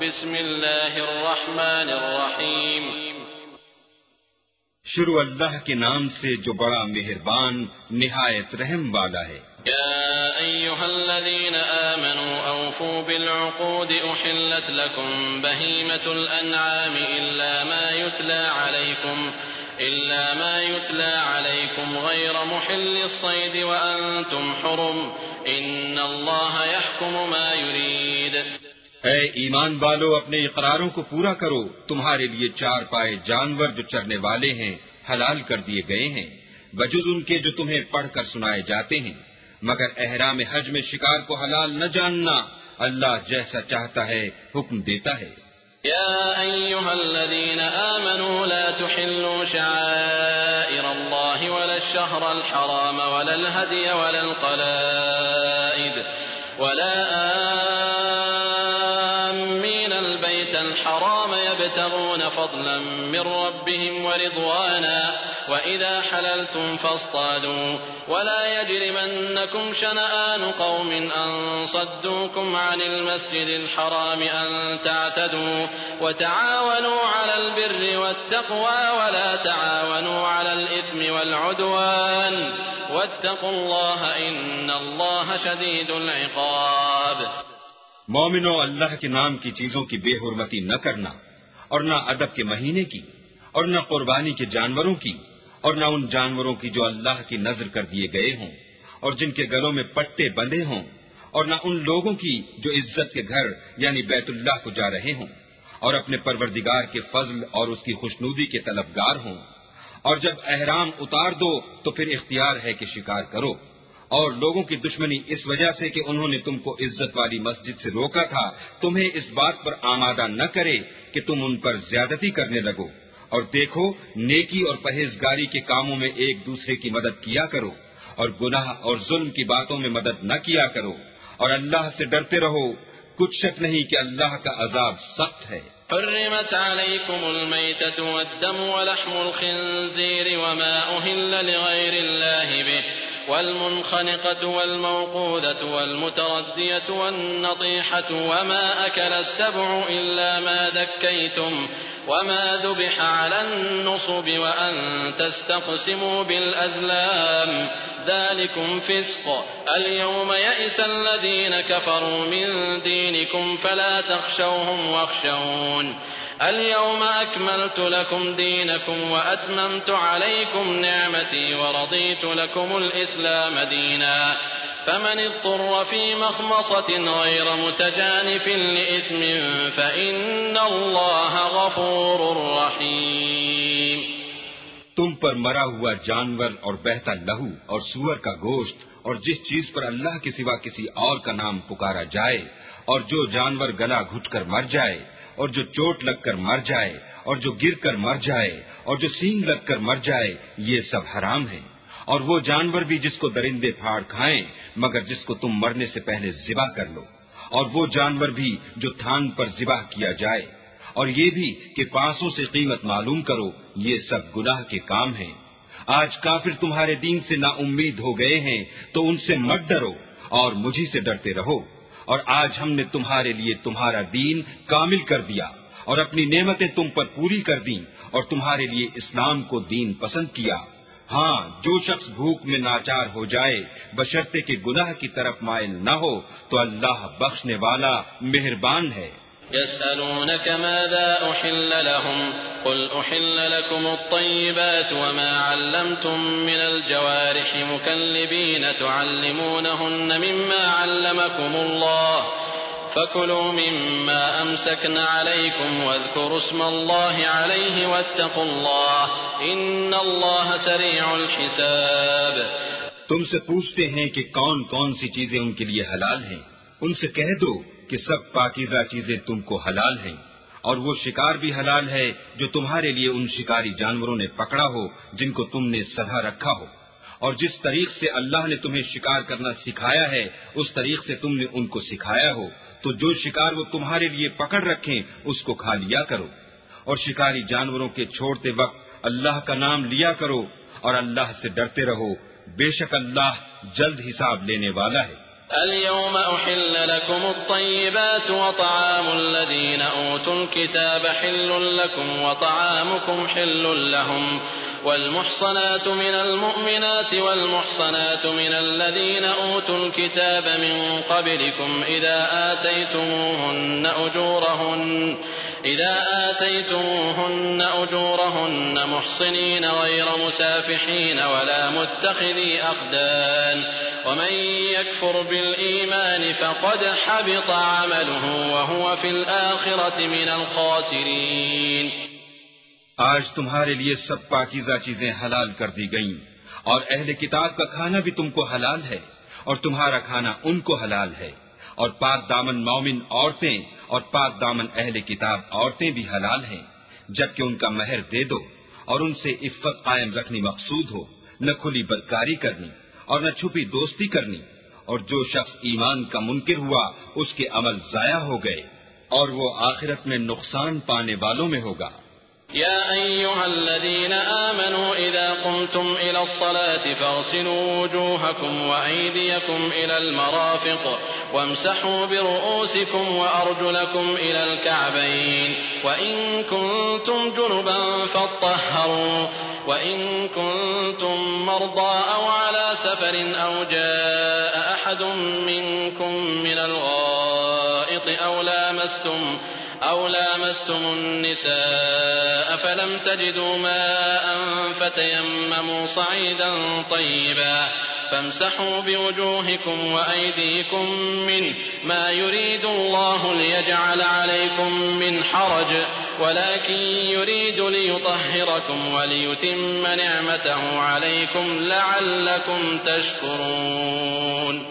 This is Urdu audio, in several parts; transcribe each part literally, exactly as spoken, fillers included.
بسم اللہ الرحمن الرحیم۔ شروع اللہ کے نام سے جو بڑا مہربان نہایت رحم والا ہے۔ يا أيها الذين آمنوا أوفوا بالعقود أحلت لكم بهيمة الأنعام إلا ما يتلى عليكم إلا ما يتلى عليكم غير محل الصيد وأنتم حرم إن الله يحكم ما يريد۔ اے ایمان والو، اپنے اقراروں کو پورا کرو۔ تمہارے لیے چار پائے جانور جو چرنے والے ہیں حلال کر دیے گئے ہیں، بجز ان کے جو تمہیں پڑھ کر سنائے جاتے ہیں، مگر احرام حج میں شکار کو حلال نہ جاننا۔ اللہ جیسا چاہتا ہے حکم دیتا ہے۔ يا أيها الذين آمنوا لا تحلوا شعائر الله ولا الشهر الحرام ولا الهدي ولا القلائد ولا آمين البيت الحرام يبتغون فضلا من ربهم ورضوانا وإذا حللتم فاصطادوا ولا يجرمنكم شنآن قوم أن صدوكم عن المسجد الحرام أن تعتدوا وتعاونوا على البر والتقوى ولا تعاونوا على الإثم والعدوان واتقوا الله إن الله شديد العقاب۔ مومنو، اللہ کے نام کی چیزوں کی بے حرمتی نہ کرنا، اور نہ ادب کے مہینے کی، اور نہ قربانی کے جانوروں کی، اور نہ ان جانوروں کی جو اللہ کی نذر کر دیے گئے ہوں اور جن کے گلوں میں پٹے بندھے ہوں، اور نہ ان لوگوں کی جو عزت کے گھر یعنی بیت اللہ کو جا رہے ہوں اور اپنے پروردگار کے فضل اور اس کی خوشنودی کے طلبگار ہوں۔ اور جب احرام اتار دو تو پھر اختیار ہے کہ شکار کرو، اور لوگوں کی دشمنی اس وجہ سے کہ انہوں نے تم کو عزت والی مسجد سے روکا تھا تمہیں اس بات پر آمادہ نہ کرے کہ تم ان پر زیادتی کرنے لگو۔ اور دیکھو، نیکی اور پرہیزگاری کے کاموں میں ایک دوسرے کی مدد کیا کرو، اور گناہ اور ظلم کی باتوں میں مدد نہ کیا کرو، اور اللہ سے ڈرتے رہو۔ کچھ شک نہیں کہ اللہ کا عذاب سخت ہے۔ حرمت عليكم الميتة والدم ولحم الخنزير وما أهل لغير الله به والمنخنقة والموقوذة والمتردية والنطيحة وما أكل السبع إلا ما ذكيتم وما ذبح على النصب وأن تستقسموا بالأزلام ذلكم فسق اليوم يئس الذين كفروا من دينكم فلا تخشوهم واخشون اليوم أكملت لكم دينكم وأتممت عليكم نعمتي ورضيت لكم الإسلام دينا فمن اضطر في مخمصة غير متجانف لإثم فإن الله غفور رحيم۔ تم پر مرا ہوا جانور اور بہتا لہو اور سور کا گوشت اور جس چیز پر اللہ کے سوا کسی اور کا نام پکارا جائے، اور جو جانور گلا گھٹ کر مر جائے، اور جو چوٹ لگ کر مر جائے، اور جو گر کر مر جائے، اور جو سینگ لگ کر مر جائے، یہ سب حرام ہے۔ اور وہ جانور بھی جس کو درندے پھاڑ کھائیں مگر جس کو تم مرنے سے پہلے ذبح کر لو، اور وہ جانور بھی جو تھان پر ذبح کیا جائے، اور یہ بھی کہ پانسوں سے قیمت معلوم کرو، یہ سب گناہ کے کام ہیں۔ آج کافر تمہارے دین سے نا امید ہو گئے ہیں تو ان سے مت ڈرو اور مجھی سے ڈرتے رہو۔ اور آج ہم نے تمہارے لیے تمہارا دین کامل کر دیا اور اپنی نعمتیں تم پر پوری کر دیں اور تمہارے لیے اسلام کو دین پسند کیا۔ ہاں، جو شخص بھوک میں ناچار ہو جائے بشرطے کہ گناہ کی طرف مائل نہ ہو تو اللہ بخشنے والا مہربان ہے۔ يسألونك ماذا أحل لهم قل أحل لكم الطيبات وما علمتم من الجوارح مكلبين تعلمونهن مما علمكم الله فكلوا مما أمسكن عليكم واذكروا اسم الله عليه واتقوا الله إن الله سريع الحساب۔ تم سے پوچھتے ہیں کہ کون کون سی چیزیں ان کے لیے حلال ہیں، ان سے کہہ دو کہ سب پاکیزہ چیزیں تم کو حلال ہیں، اور وہ شکار بھی حلال ہے جو تمہارے لیے ان شکاری جانوروں نے پکڑا ہو جن کو تم نے سدھا رکھا ہو، اور جس طریق سے اللہ نے تمہیں شکار کرنا سکھایا ہے اس طریق سے تم نے ان کو سکھایا ہو، تو جو شکار وہ تمہارے لیے پکڑ رکھیں اس کو کھا لیا کرو، اور شکاری جانوروں کے چھوڑتے وقت اللہ کا نام لیا کرو اور اللہ سے ڈرتے رہو، بے شک اللہ جلد حساب لینے والا ہے۔ اليوم أحل لكم الطيبات وطعام الذين أوتوا الكتاب حل لكم وطعامكم حل لهم والمحصنات من المؤمنات والمحصنات من الذين أوتوا الكتاب من قبلكم إذا آتيتموهن أجورهن إذا آتيتموهن أجورهن محصنين غير مسافحين ولا متخذي أخدان ومن يكفر بالإيمان فقد حبط عمله وهو في الآخرة من الخاسرين. آج تمہارے لیے سب پاکیزہ چیزیں حلال کر دی گئیں اور اہل کتاب کا کھانا بھی تم کو حلال ہے اور تمہارا کھانا ان کو حلال ہے اور پاک دامن مومن عورتیں اور پاک دامن اہل کتاب عورتیں بھی حلال ہیں جبکہ ان کا مہر دے دو اور ان سے عفت قائم رکھنی مقصود ہو، نہ کھلی بدکاری کرنی اور نہ چھپی دوستی کرنی، اور جو شخص ایمان کا منکر ہوا اس کے عمل ضائع ہو گئے اور وہ آخرت میں نقصان پانے والوں میں ہوگا. يا أيها الذين آمنوا إذا قمتم إلى الصلاة فاغسلوا وجوهكم وأيديكم إلى المرافق وامسحوا برؤوسكم وأرجلكم إلى الكعبين وإن كنتم جنبا فاطهروا وإن كنتم مرضى أو على سفر أو جاء أحد منكم من الغائط أو لامستم أو لامستم النساء فلم تجدوا ماء فتيمموا صعيدا طيبا فامسحوا بوجوهكم وأيديكم منه ما يريد الله ليجعل عليكم من حرج ولكن يريد ليطهركم وليتم نعمته عليكم لعلكم تشكرون.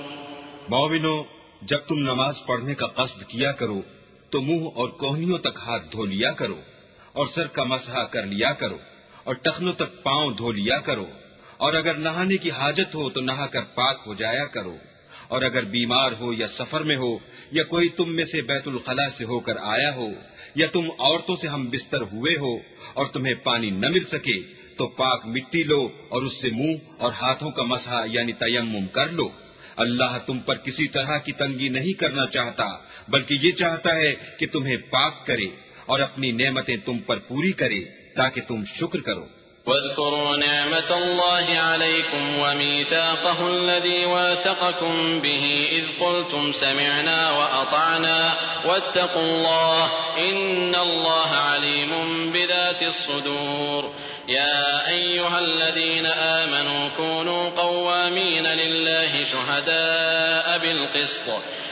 مومنو، جب تم نماز پڑھنے کا قصد کیا کرو تو منہ اور کوہنیوں تک ہاتھ دھو لیا کرو اور سر کا مسح کر لیا کرو اور ٹخنوں تک پاؤں دھو لیا کرو، اور اگر نہانے کی حاجت ہو تو نہا کر پاک ہو جایا کرو، اور اگر بیمار ہو یا سفر میں ہو یا کوئی تم میں سے بیت الخلاء سے ہو کر آیا ہو یا تم عورتوں سے ہم بستر ہوئے ہو اور تمہیں پانی نہ مل سکے تو پاک مٹی لو اور اس سے منہ اور ہاتھوں کا مسح یعنی تیمم کر لو. اللہ تم پر کسی طرح کی تنگی نہیں کرنا چاہتا بلکہ یہ چاہتا ہے کہ تمہیں پاک کرے اور اپنی نعمتیں تم پر پوری کرے تاکہ تم شکر کرو. واذكروا نعمة الله عليكم وميثاقه الذي واثقكم به إذ قلتم سمعنا وأطعنا واتقوا الله إن الله عليم بذات الصدور. يا أيها الذين آمنوا كونوا قوامين لله شهداء بالقسط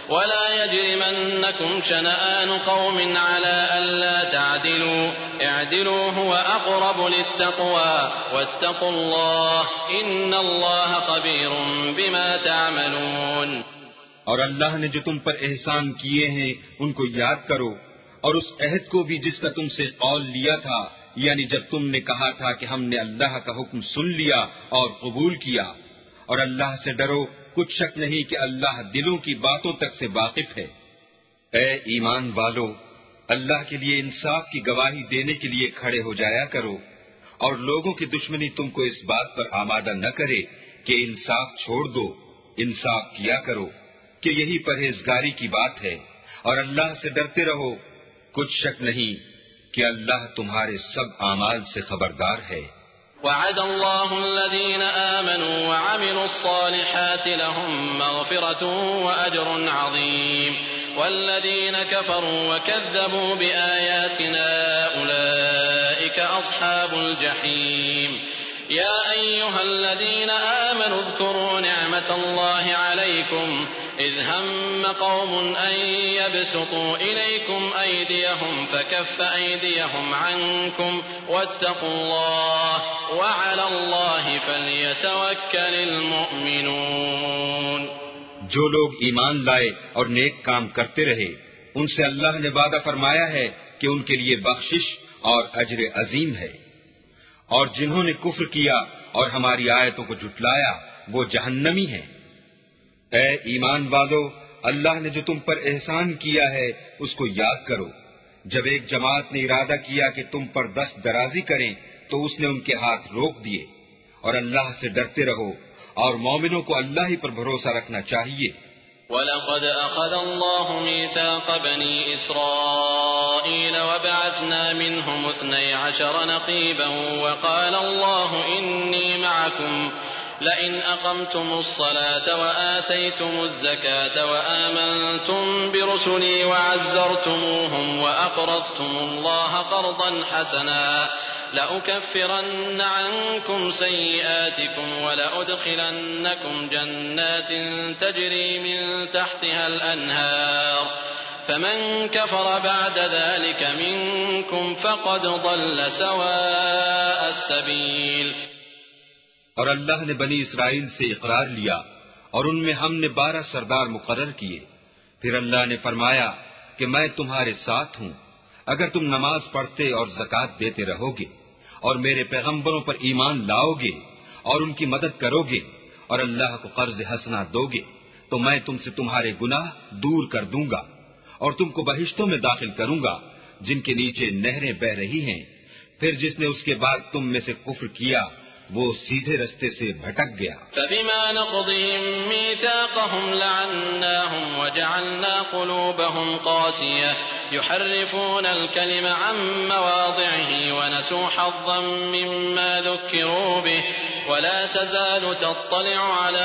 ولا يجرمنكم شنآن قوم على ألا تعدلوا اعدلوا هو أقرب للتقوى واتقوا الله إن الله خبير بما تعملون. اور اللہ نے جو تم پر احسان کیے ہیں ان کو یاد کرو اور اس عہد کو بھی جس کا تم سے قول لیا تھا، یعنی جب تم نے کہا تھا کہ ہم نے اللہ کا حکم سن لیا اور قبول کیا، اور اللہ سے ڈرو، کچھ شک نہیں کہ اللہ دلوں کی باتوں تک سے واقف ہے. اے ایمان والو، اللہ کے لیے انصاف کی گواہی دینے کے لیے کھڑے ہو جایا کرو، اور لوگوں کی دشمنی تم کو اس بات پر آمادہ نہ کرے کہ انصاف چھوڑ دو. انصاف کیا کرو کہ یہی پرہیزگاری کی بات ہے، اور اللہ سے ڈرتے رہو، کچھ شک نہیں کہ اللہ تمہارے سب اعمال سے خبردار ہے. وعد الله الذين آمنوا وعملوا الصالحات لهم مغفرة وأجر عظيم والذين كفروا وكذبوا بآياتنا أولئك أصحاب الجحيم. يا أيها الذين آمنوا اذكروا نعمة الله عليكم إذ هم قوم أن يبسطوا إليكم أيديهم فكف أيديهم عنكم واتقوا الله وعلى الله فليتوكل المؤمنون. جو لوگ ایمان لائے اور نیک کام کرتے رہے ان سے اللہ نے وعدہ فرمایا ہے کہ ان کے لیے بخشش اور اجر عظیم ہے، اور جنہوں نے کفر کیا اور ہماری آیتوں کو جھٹلایا وہ جہنمی ہیں. اے ایمان والو، اللہ نے جو تم پر احسان کیا ہے اس کو یاد کرو. جب ایک جماعت نے ارادہ کیا کہ تم پر دست درازی کریں تو اس نے ان کے ہاتھ روک دیے. اور اللہ سے ڈرتے رہو اور مومنوں کو اللہ ہی پر بھروسہ رکھنا چاہیے. وَلَقَدْ أَخَذَ اللَّهُ مِيثَاقَ بَنِي إِسْرَائِيلَ وَبَعَثْنَا مِنْهُمُ اثْنَيْ عَشَرَ نَقِيبًا وَقَالَ اللَّهُ إِنِّي مَعَكُمْ لئن أقمتم الصلاة وآتيتم الزكاة وآمنتم برسلي وعزرتموهم وأقرضتم الله قرضا حسنا لأكفرن عنكم سيئاتكم ولأدخلنكم جنات تجري من تحتها الأنهار فمن كفر بعد ذلك منكم فقد ضل سواء السبيل. اور اللہ نے بنی اسرائیل سے اقرار لیا اور ان میں ہم نے بارہ سردار مقرر کیے. پھر اللہ نے فرمایا کہ میں تمہارے ساتھ ہوں اگر تم نماز پڑھتے اور زکوٰۃ دیتے رہو گے اور میرے پیغمبروں پر ایمان لاؤ گے اور ان کی مدد کرو گے اور اللہ کو قرض حسنہ دو گے تو میں تم سے تمہارے گناہ دور کر دوں گا اور تم کو بہشتوں میں داخل کروں گا جن کے نیچے نہریں بہ رہی ہیں. پھر جس نے اس کے بعد تم میں سے کفر کیا وہ سیدھے رستے سے بھٹک گیا. فبما نقضهم ميثاقهم لعناهم وجعلنا قلوبهم قاسية يحرفون الكلم عن مواضعه ونسوا حظا مما ذكروا به ولا تزال تطلع على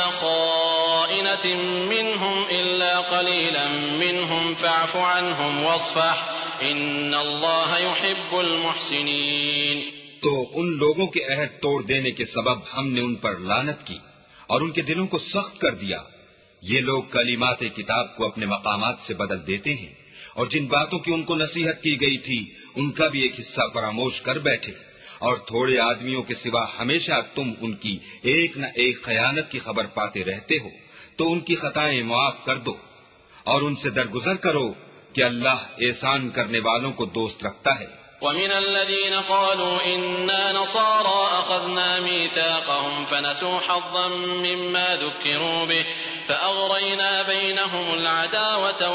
خائنة منهم إلا قليلا منهم فاعف عنهم واصفح إن الله يحب المحسنين. تو ان لوگوں کے عہد توڑ دینے کے سبب ہم نے ان پر لعنت کی اور ان کے دلوں کو سخت کر دیا. یہ لوگ کلمات کتاب کو اپنے مقامات سے بدل دیتے ہیں اور جن باتوں کی ان کو نصیحت کی گئی تھی ان کا بھی ایک حصہ فراموش کر بیٹھے. اور تھوڑے آدمیوں کے سوا ہمیشہ تم ان کی ایک نہ ایک خیانت کی خبر پاتے رہتے ہو تو ان کی خطائیں معاف کر دو اور ان سے درگزر کرو کہ اللہ احسان کرنے والوں کو دوست رکھتا ہے. ومن الذين قالوا إنا نصارى أخذنا ميثاقهم فنسوا حظا مما ذكروا به فأغرينا بينهم العداوة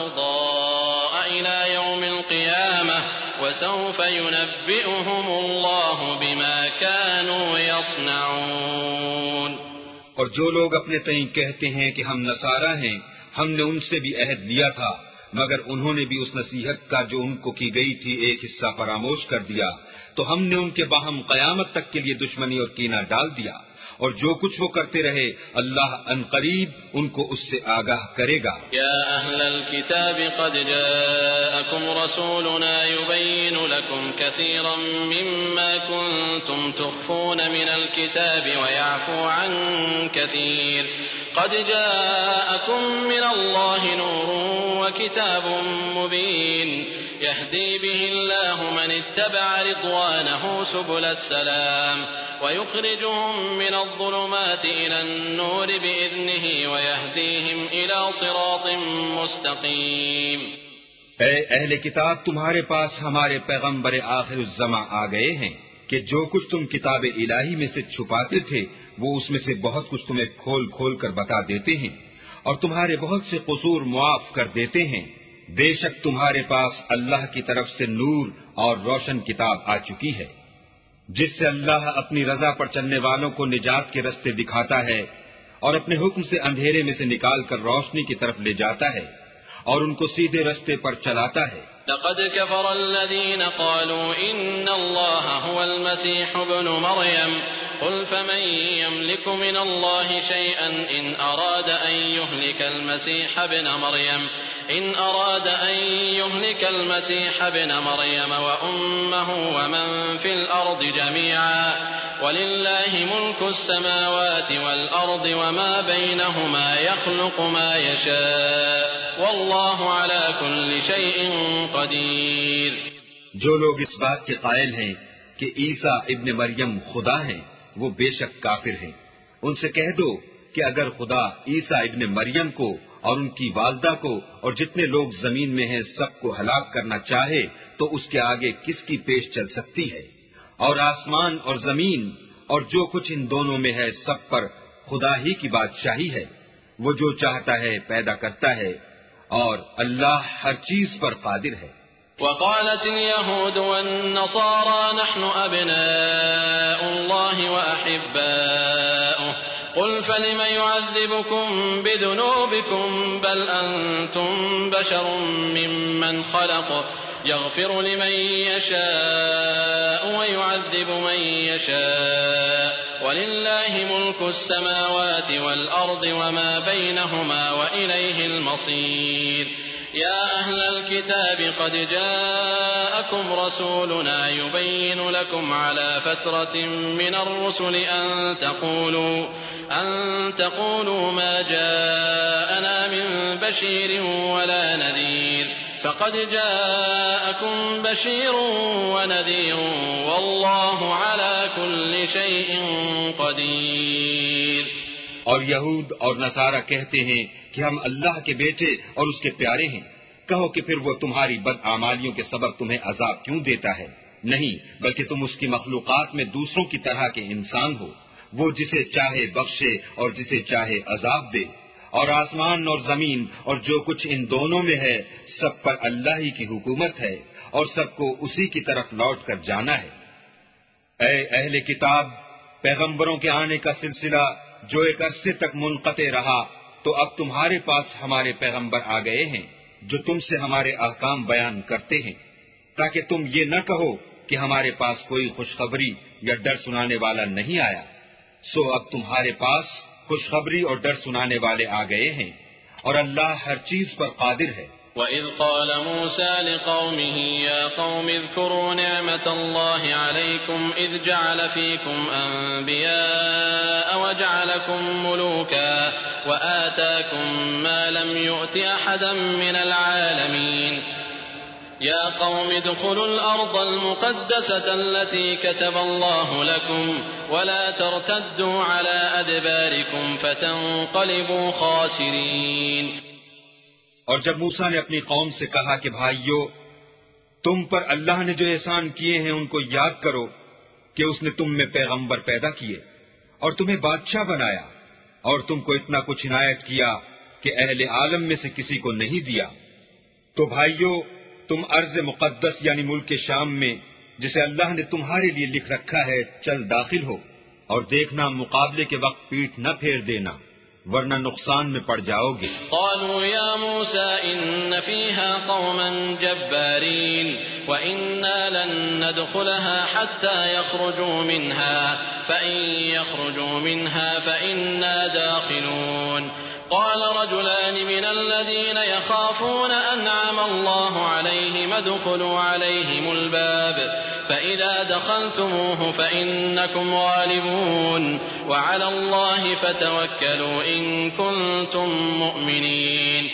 والبغضاء إلى يوم القيامة وسوف ينبئهم الله بما كانوا يصنعون. اور جو لوگ اپنے تئیں کہتے ہیں کہ ہم نصارہ ہیں ہم نے ان سے بھی عہد لیا تھا مگر انہوں نے بھی اس نصیحت کا جو ان کو کی گئی تھی ایک حصہ فراموش کر دیا تو ہم نے ان کے باہم قیامت تک کے لیے دشمنی اور کینہ ڈال دیا اور جو کچھ وہ کرتے رہے اللہ ان قریب ان کو اس سے آگاہ کرے گا. یا اہل الكتاب قد جاءکم رسولنا يبین لکم کثیرا مما کنتم تخفون من الكتاب ويعفو عن کثیر قد جاءكم من الله نور وكتاب مبين يهدي به الله من اتبع رضوانه سبل السلام ويخرجهم من الظلمات إلى النور بإذنه ويهديهم إلى صراط مستقيم. اے اہل کتاب تمہارے پاس ہمارے پیغمبر آخر الزماں آ گئے ہیں کہ جو کچھ تم کتاب الہی میں سے چھپاتے تھے وہ اس میں سے بہت کچھ تمہیں کھول کھول کر بتا دیتے ہیں اور تمہارے بہت سے قصور معاف کر دیتے ہیں. بے شک تمہارے پاس اللہ کی طرف سے نور اور روشن کتاب آ چکی ہے جس سے اللہ اپنی رضا پر چلنے والوں کو نجات کے رستے دکھاتا ہے اور اپنے حکم سے اندھیرے میں سے نکال کر روشنی کی طرف لے جاتا ہے اور ان کو سیدھے رستے پر چلاتا ہے. لقد كفر الذين قالوا إن الله هو المسيح ابن مريم قل فمن يملك من الله شيئا إن أراد أن يهلك المسيح ابن مريم إن أراد أن يهلك المسيح ابن مريم وأمه ومن في الأرض جميعا ولله ملك السماوات والأرض وما بينهما يخلق ما يشاء والله على كل شيء قدير. جو لوگ اس بات کے قائل ہیں کہ عیسیٰ ابن مریم خدا ہیں وہ بے شک کافر ہیں. ان سے کہہ دو کہ اگر خدا عیسیٰ ابن مریم کو اور ان کی والدہ کو اور جتنے لوگ زمین میں ہیں سب کو ہلاک کرنا چاہے تو اس کے آگے کس کی پیش چل سکتی ہے. اور آسمان اور زمین اور جو کچھ ان دونوں میں ہے سب پر خدا ہی کی بادشاہی ہے. وہ جو چاہتا ہے پیدا کرتا ہے اور اللہ ہر چیز پر قادر ہے. وقالت اليهود والنصارى نحن أبناء الله وأحباؤه قل فلم يعذبكم بذنوبكم بل أنتم بشر ممن خلق يغفر لمن يشاء ويعذب من يشاء ولله ملك السماوات والأرض وما بينهما وإليه المصير يا أهل الكتاب قد جاءكم رسولنا يبين لكم على فترة من الرسل أن تقولوا أن تقولوا ما جاءنا من بشير ولا نذير فقد جاءكم بشير ونذير والله على كل شيء قدير. اور یہود اور نصارہ کہتے ہیں کہ ہم اللہ کے بیٹے اور اس کے پیارے ہیں. کہو کہ پھر وہ تمہاری بدعمالیوں کے سبب تمہیں عذاب کیوں دیتا ہے؟ نہیں، بلکہ تم اس کی مخلوقات میں دوسروں کی طرح کے انسان ہو. وہ جسے چاہے بخشے اور جسے چاہے عذاب دے. اور آسمان اور زمین اور جو کچھ ان دونوں میں ہے سب پر اللہ ہی کی حکومت ہے اور سب کو اسی کی طرف لوٹ کر جانا ہے. اے اہل کتاب، پیغمبروں کے آنے کا سلسلہ جو ایک عرصے تک منقطع رہا، تو اب تمہارے پاس ہمارے پیغمبر آ گئے ہیں جو تم سے ہمارے احکام بیان کرتے ہیں، تاکہ تم یہ نہ کہو کہ ہمارے پاس کوئی خوشخبری یا ڈر سنانے والا نہیں آیا. سو اب تمہارے پاس خوشخبری اور ڈر سنانے والے آ گئے ہیں، اور اللہ ہر چیز پر قادر ہے. وَإِذْ قَالَ مُوسَى لِقَوْمِهِ يَا قَوْمِ اذْكُرُوا نِعْمَةَ اللَّهِ عَلَيْكُمْ إِذْ جَعَلَ فِيكُمْ أَنْبِيَاءَ وَجَعَلَكُمْ مُلُوكًا وَآتَاكُمْ مَا لَمْ يُؤْتِ أَحَدًا مِنَ الْعَالَمِينَ يَا قَوْمِ ادْخُلُوا الْأَرْضَ الْمُقَدَّسَةَ الَّتِي كَتَبَ اللَّهُ لَكُمْ وَلَا تَرْتَدُّوا عَلَى أَدْبَارِكُمْ فَتَنقَلِبُوا خَاسِرِينَ. اور جب موسیٰ نے اپنی قوم سے کہا کہ بھائیو، تم پر اللہ نے جو احسان کیے ہیں ان کو یاد کرو کہ اس نے تم میں پیغمبر پیدا کیے اور تمہیں بادشاہ بنایا اور تم کو اتنا کچھ عنایت کیا کہ اہل عالم میں سے کسی کو نہیں دیا. تو بھائیو، تم ارض مقدس یعنی ملک شام میں جسے اللہ نے تمہارے لیے لکھ رکھا ہے چل داخل ہو، اور دیکھنا مقابلے کے وقت پیٹھ نہ پھیر دینا ورنہ نقصان میں پڑ جاؤ گے. قالوا يا موسى إن فيها قوما جبارين وإنا لن ندخلها حتى يخرجوا منها فإن يخرجوا منها فإنا داخلون. قال رجلان من الذين يخافون أنعم الله عليهم ادخلوا عليهم الباب فإذا دخلتموه فإنكم غالبون وعلى الله فتوكلوا إن كنتم مؤمنين.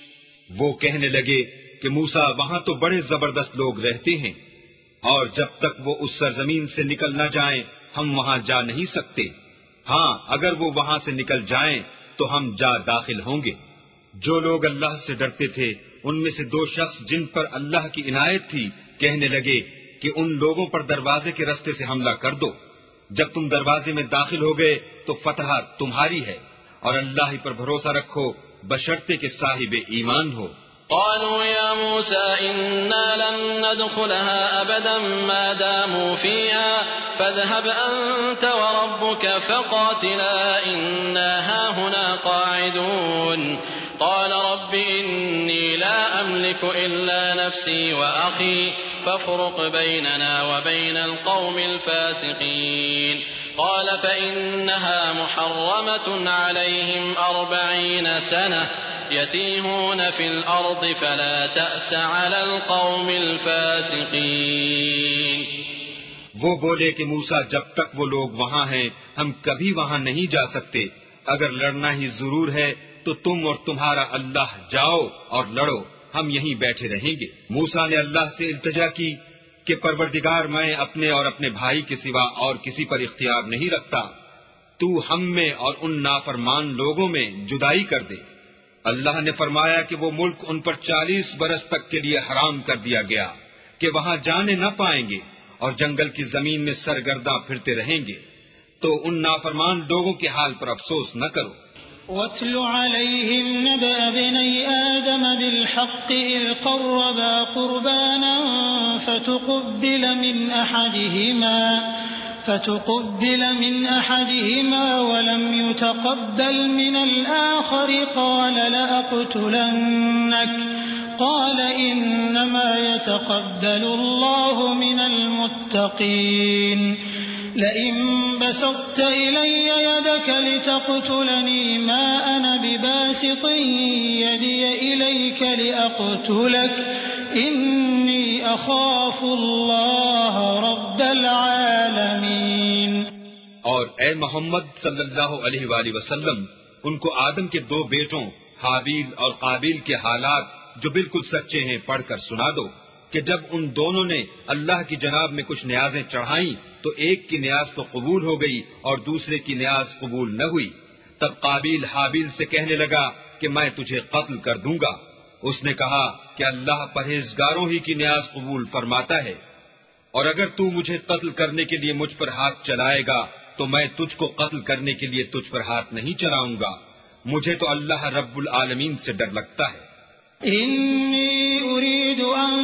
وہ کہنے لگے کہ موسیٰ وہاں تو بڑے زبردست لوگ رہتے ہیں، اور جب تک وہ اس سرزمین سے نکل نہ جائیں ہم وہاں جا نہیں سکتے. ہاں، اگر وہ وہاں سے نکل جائیں تو ہم جا داخل ہوں گے. جو لوگ اللہ سے ڈرتے تھے ان میں سے دو شخص جن پر اللہ کی عنایت تھی کہنے لگے کہ ان لوگوں پر دروازے کے رستے سے حملہ کر دو. جب تم دروازے میں داخل ہو گئے تو فتح تمہاری ہے، اور اللہ ہی پر بھروسہ رکھو بشرطے کہ صاحب ایمان ہو. قالوا يا موسى إنا لن ندخلها أبدا ما داموا فيها فاذهب أنت وربك فقاتلا إنا هاهنا قاعدون. قال رب إني لا أملك إلا نفسي وأخي فافرق بيننا وبين القوم الفاسقين. قال فإنها محرمة عليهم أربعين سنة يتيهون في الأرض فلا تأس على القوم الفاسقين. وہ بولے کہ موسیٰ جب تک وہ لوگ وہاں ہیں ہم کبھی وہاں نہیں جا سکتے. اگر لڑنا ہی ضرور ہے تو تم اور تمہارا اللہ جاؤ اور لڑو، ہم یہیں بیٹھے رہیں گے. موسیٰ نے اللہ سے التجا کی کہ پروردگار، میں اپنے اور اپنے بھائی کے سوا اور کسی پر اختیار نہیں رکھتا، تو ہم میں اور ان نافرمان لوگوں میں جدائی کر دے. اللہ نے فرمایا کہ وہ ملک ان پر چالیس برس تک کے لیے حرام کر دیا گیا کہ وہاں جانے نہ پائیں گے اور جنگل کی زمین میں سرگرداں پھرتے رہیں گے. تو ان نافرمان لوگوں کے حال پر افسوس نہ کرو. وَاتْلُ عَلَيْهِمْ نَبَأَ ابْنَيْ آدَمَ بِالْحَقِّ إِذْ قَرَّبَا قُرْبَانًا فَتُقُبِّلَ مِنْ أَحَدِهِمَا فتقبل من أحدهما ولم يتقبل من الآخر قال لأقتلنك قال إنما يتقبل الله من المتقين لئن بسطت إلي يدك لتقتلني ما أنا بباسط يدي إليك لأقتلك إني أخاف الله رب العالمين۔ اور اے محمد صلی اللہ علیہ وآلہ وسلم ان کو آدم کے دو بیٹوں حابیل اور قابیل کے حالات جو بالکل سچے ہیں پڑھ کر سنا دو کہ جب ان دونوں نے اللہ کی جناب میں کچھ نیازیں چڑھائیں تو ایک کی نیاز تو قبول ہو گئی اور دوسرے کی نیاز قبول نہ ہوئی۔ تب قابیل حابیل سے کہنے لگا کہ میں تجھے قتل کر دوں گا۔ اس نے کہا کہ اللہ پرہیزگاروں ہی کی نیاز قبول فرماتا ہے، اور اگر تو مجھے قتل کرنے کے لیے مجھ پر ہاتھ چلائے گا تو میں تجھ کو قتل کرنے کے لیے تجھ پر ہاتھ نہیں چلاؤں گا۔ مجھے تو اللہ رب العالمین سے ڈر لگتا ہے۔ إني أريد أن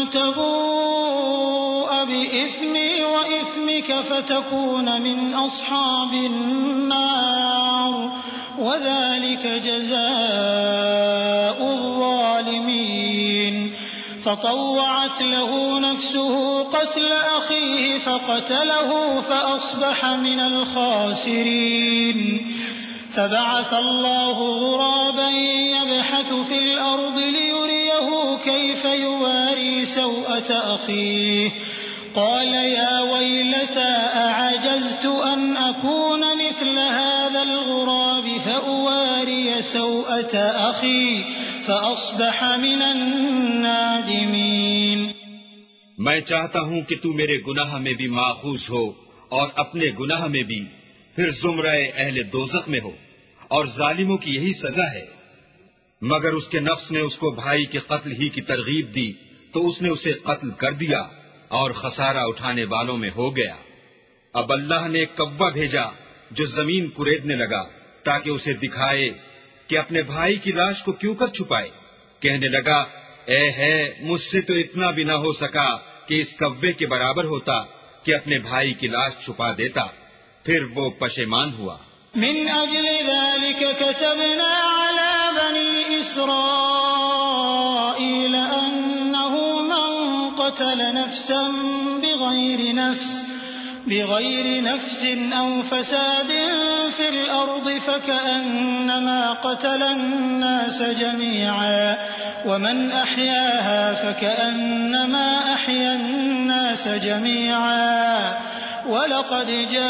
تبوء بإثمي وإثمك فتكون من أصحاب النار وذلك جزاء الظالمين۔ فطوعت له نفسه قتل أخيه فقتله فأصبح من الخاسرين۔ فبعث الله غرابا يبحث في الأرض ليريه كيف يواري سوءة أخيه قال يا ويلتى أعجزت أن أكون مثل هذا الغراب فأواري سوءة أخي فأصبح من النادمين۔ میں چاہتا ہوں کہ تو میرے گناہ میں بھی ماخوذ ہو اور اپنے گناہ میں بھی، پھر زمرہ اہل دوزخ میں ہو، اور ظالموں کی یہی سزا ہے۔ مگر اس کے نفس نے اس کو بھائی کے قتل ہی کی ترغیب دی تو اس نے اسے قتل کر دیا اور خسارہ اٹھانے والوں میں ہو گیا۔ اب اللہ نے ایک کوا بھیجا جو زمین کریدنے لگا تاکہ اسے دکھائے کہ اپنے بھائی کی لاش کو کیوں کر چھپائے۔ کہنے لگا اے ہے مجھ سے تو اتنا بھی نہ ہو سکا کہ اس کوے کے برابر ہوتا کہ اپنے بھائی کی لاش چھپا دیتا۔ پھر وہ پشیمان ہوا۔ من اجل ذلك كتبنا على بني اسرائيل انه من قتل نفسا بغير نفس بغير نفس او فساد في الارض فكأنما قتل الناس جميعا ومن احياها فكأنما احيا الناس جميعا وَلَقَدْ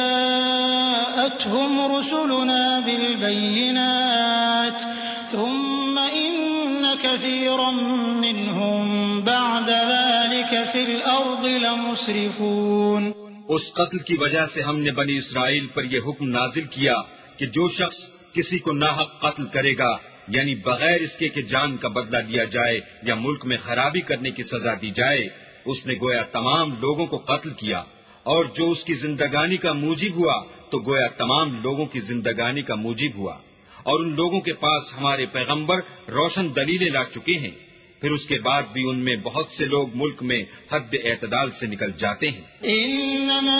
جَاءَتْهُمْ رُسُلُنَا بِالْبَيِّنَاتِ ثُمَّ إِنَّ كَثِيرًا مِّنْهُمْ بَعْدَ ذَلِكَ فِي الْأَرْضِ لَمُسْرِفُونَ۔ اس قتل کی وجہ سے ہم نے بنی اسرائیل پر یہ حکم نازل کیا کہ جو شخص کسی کو ناحق قتل کرے گا، یعنی بغیر اس کے کہ جان کا بدلہ لیا جائے یا ملک میں خرابی کرنے کی سزا دی جائے، اس نے گویا تمام لوگوں کو قتل کیا، اور جو اس کی زندگانی کا موجب ہوا تو گویا تمام لوگوں کی زندگانی کا موجب ہوا۔ اور ان لوگوں کے پاس ہمارے پیغمبر روشن دلیلیں لا چکے ہیں، پھر اس کے بعد بھی ان میں بہت سے لوگ ملک میں حد اعتدال سے نکل جاتے ہیں۔ انما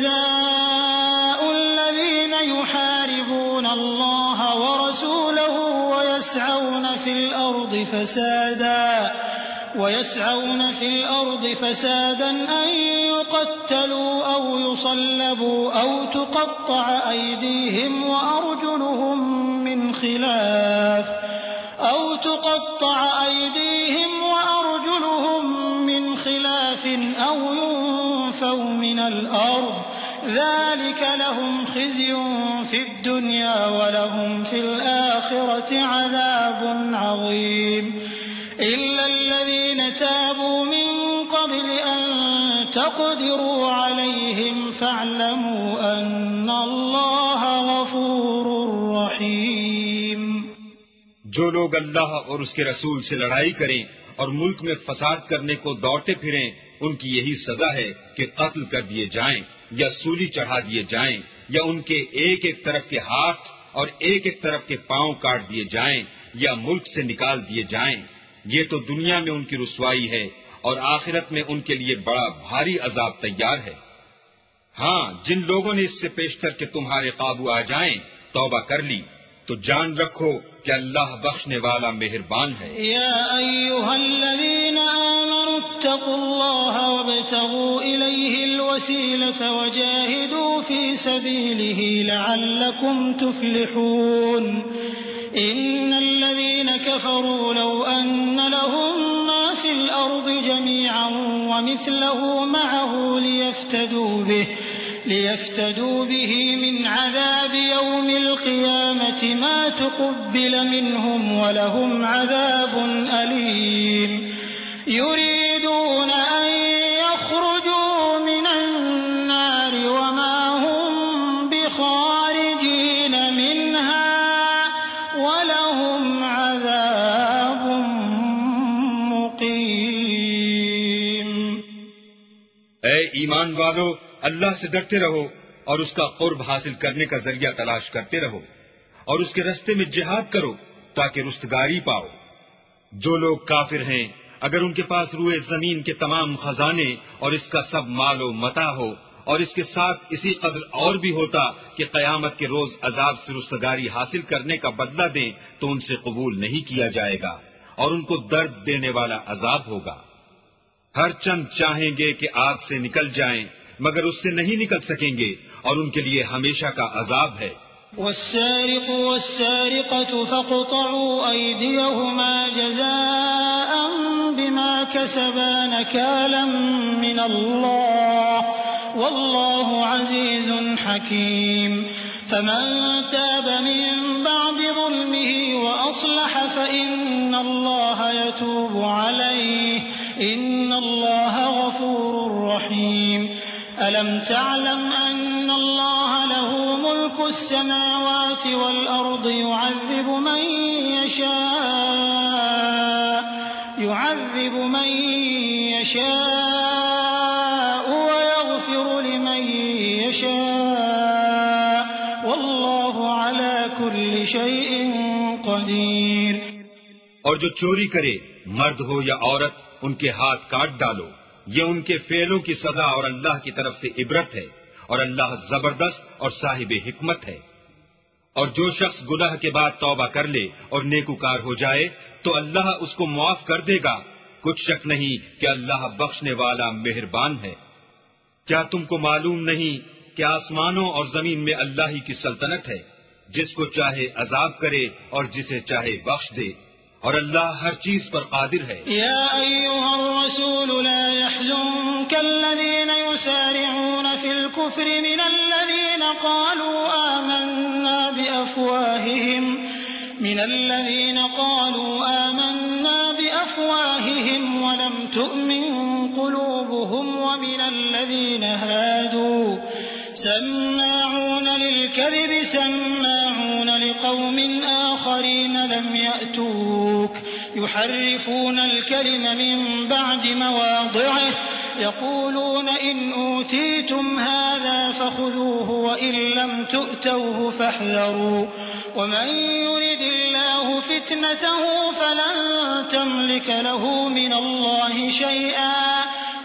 جزاء الذين يحاربون الله ورسوله ويسعون في الارض فسادا ويسعون في الأرض فسادا أن يقتلوا أو يصلبوا أو تقطع أيديهم وأرجلهم من خلاف أو تقطع أيديهم وأرجلهم من خلاف أو ينفوا من الأرض ذلك لهم خزي في الدنيا ولهم في الآخرة عذاب عظيم إلا الذين تابوا من قبل أن تقدروا عليهم فاعلموا أن الله غفور رحيم۔ جو لوگ اللہ اور اس کے رسول سے لڑائی کریں اور ملک میں فساد کرنے کو دوڑتے پھریں، ان کی یہی سزا ہے کہ قتل کر دیے جائیں یا سولی چڑھا دیے جائیں یا ان کے ایک ایک طرف کے ہاتھ اور ایک ایک طرف کے پاؤں کاٹ دیے جائیں یا ملک سے نکال دیے جائیں۔ یہ تو دنیا میں ان کی رسوائی ہے اور آخرت میں ان کے لیے بڑا بھاری عذاب تیار ہے۔ ہاں جن لوگوں نے اس سے پیشتر کہ تمہارے قابو آ جائیں توبہ کر لی تو جان رکھو کہ اللہ بخشنے والا مہربان ہے۔ یا ایھا الذین آمنوا اتقوا اللہ وابتغوا الیہ الوسیلۃ وجاہدوا فی سبیلہ لعلکم تفلحون۔ ان الذین کفروا لو ان لهم ما فی الارض جميعا ومثله معه لیفتدوا به ليفتدوا به من عذاب يوم القيامة ما تقبل منهم ولهم عذاب أليم يريدون أن يخرجوا من النار وما هم بخارجين منها ولهم عذاب مقيم۔ اے ایمان والو، اللہ سے ڈرتے رہو اور اس کا قرب حاصل کرنے کا ذریعہ تلاش کرتے رہو اور اس کے رستے میں جہاد کرو تاکہ رستگاری پاؤ۔ جو لوگ کافر ہیں اگر ان کے پاس روئے زمین کے تمام خزانے اور اس کا سب مال و متاع ہو اور اس کے ساتھ اسی قدر اور بھی ہوتا کہ قیامت کے روز عذاب سے رستگاری حاصل کرنے کا بدلہ دیں تو ان سے قبول نہیں کیا جائے گا اور ان کو درد دینے والا عذاب ہوگا۔ ہر چند چاہیں گے کہ آگ سے نکل جائیں مگر اس سے نہیں نکل سکیں گے اور ان کے لیے ہمیشہ کا عذاب ہے۔ والسارق والسارقة فاقطعوا أيديهما جزاء بما كسبا نكالا من الله والله عزيز حكيم۔ فمن تاب من بعد ظلمه وأصلح فإن الله يتوب عليه إن الله غفور رحيم۔ ألم تعلم أن الله له ملك السماوات والأرض يعذب من يشاء يعذب من يشاء ويغفر لمن يشاء والله على كل شيء قدير۔ اور جو چوری کرے مرد ہو یا عورت ان کے ہاتھ کاٹ ڈالو، یہ ان کے فعلوں کی سزا اور اللہ کی طرف سے عبرت ہے اور اللہ زبردست اور صاحب حکمت ہے۔ اور جو شخص گناہ کے بعد توبہ کر لے اور نیکوکار ہو جائے تو اللہ اس کو معاف کر دے گا، کچھ شک نہیں کہ اللہ بخشنے والا مہربان ہے۔ کیا تم کو معلوم نہیں کہ آسمانوں اور زمین میں اللہ ہی کی سلطنت ہے، جس کو چاہے عذاب کرے اور جسے چاہے بخش دے، اور اللہ ہر چیز پر قادر ہے۔ یا ایھا الرسول لا يحزنك الذين يسارعون في الكفر من الذين قالوا آمنا بأفواههم من الذين قالوا آمنا بأفواههم ولم تؤمن قلوبهم ومن الذين هادوا سماعون للكذب سماعون لقوم آخرين لم يأتوك يحرفون الكلم من بعد مواضعه يقولون إن أوتيتم هذا فخذوه وإن لم تؤتوه فاحذروا ومن يرد الله فتنته فلن تملك له من الله شيئا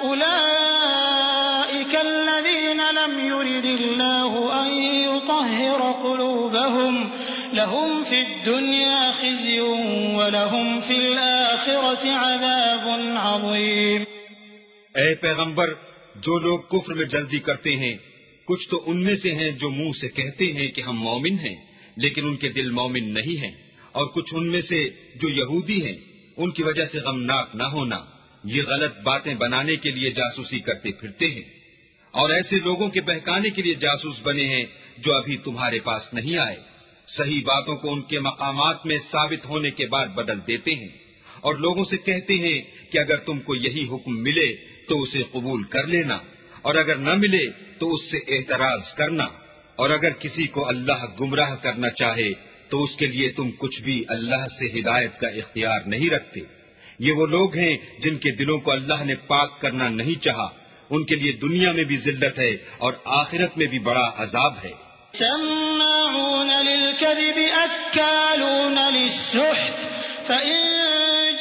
أولئك الذين لم يرد الله أن يطهر قلوبهم لهم في الدنيا خزي ولهم في الآخرة عذاب عظيم۔ اے پیغمبر، جو لوگ کفر میں جلدی کرتے ہیں کچھ تو ان میں سے ہیں جو منہ سے کہتے ہیں کہ ہم مومن ہیں لیکن ان کے دل مومن نہیں ہیں، اور کچھ ان میں سے جو یہودی ہیں ان کی وجہ سے غمناک نہ ہونا، یہ غلط باتیں بنانے کے لیے جاسوسی کرتے پھرتے ہیں، اور ایسے لوگوں کے بہکانے کے لیے جاسوس بنے ہیں جو ابھی تمہارے پاس نہیں آئے، صحیح باتوں کو ان کے مقامات میں ثابت ہونے کے بعد بدل دیتے ہیں، اور لوگوں سے کہتے ہیں کہ اگر تم کو یہی حکم ملے تو اسے قبول کر لینا، اور اگر نہ ملے تو اس سے اعتراض کرنا، اور اگر کسی کو اللہ گمراہ کرنا چاہے تو اس کے لیے تم کچھ بھی اللہ سے ہدایت کا اختیار نہیں رکھتے۔ یہ وہ لوگ ہیں جن کے دلوں کو اللہ نے پاک کرنا نہیں چاہا، ان کے لیے دنیا میں بھی ذلت ہے اور آخرت میں بھی بڑا عذاب ہے۔ سماعون للكذب أكالون للسحت فإن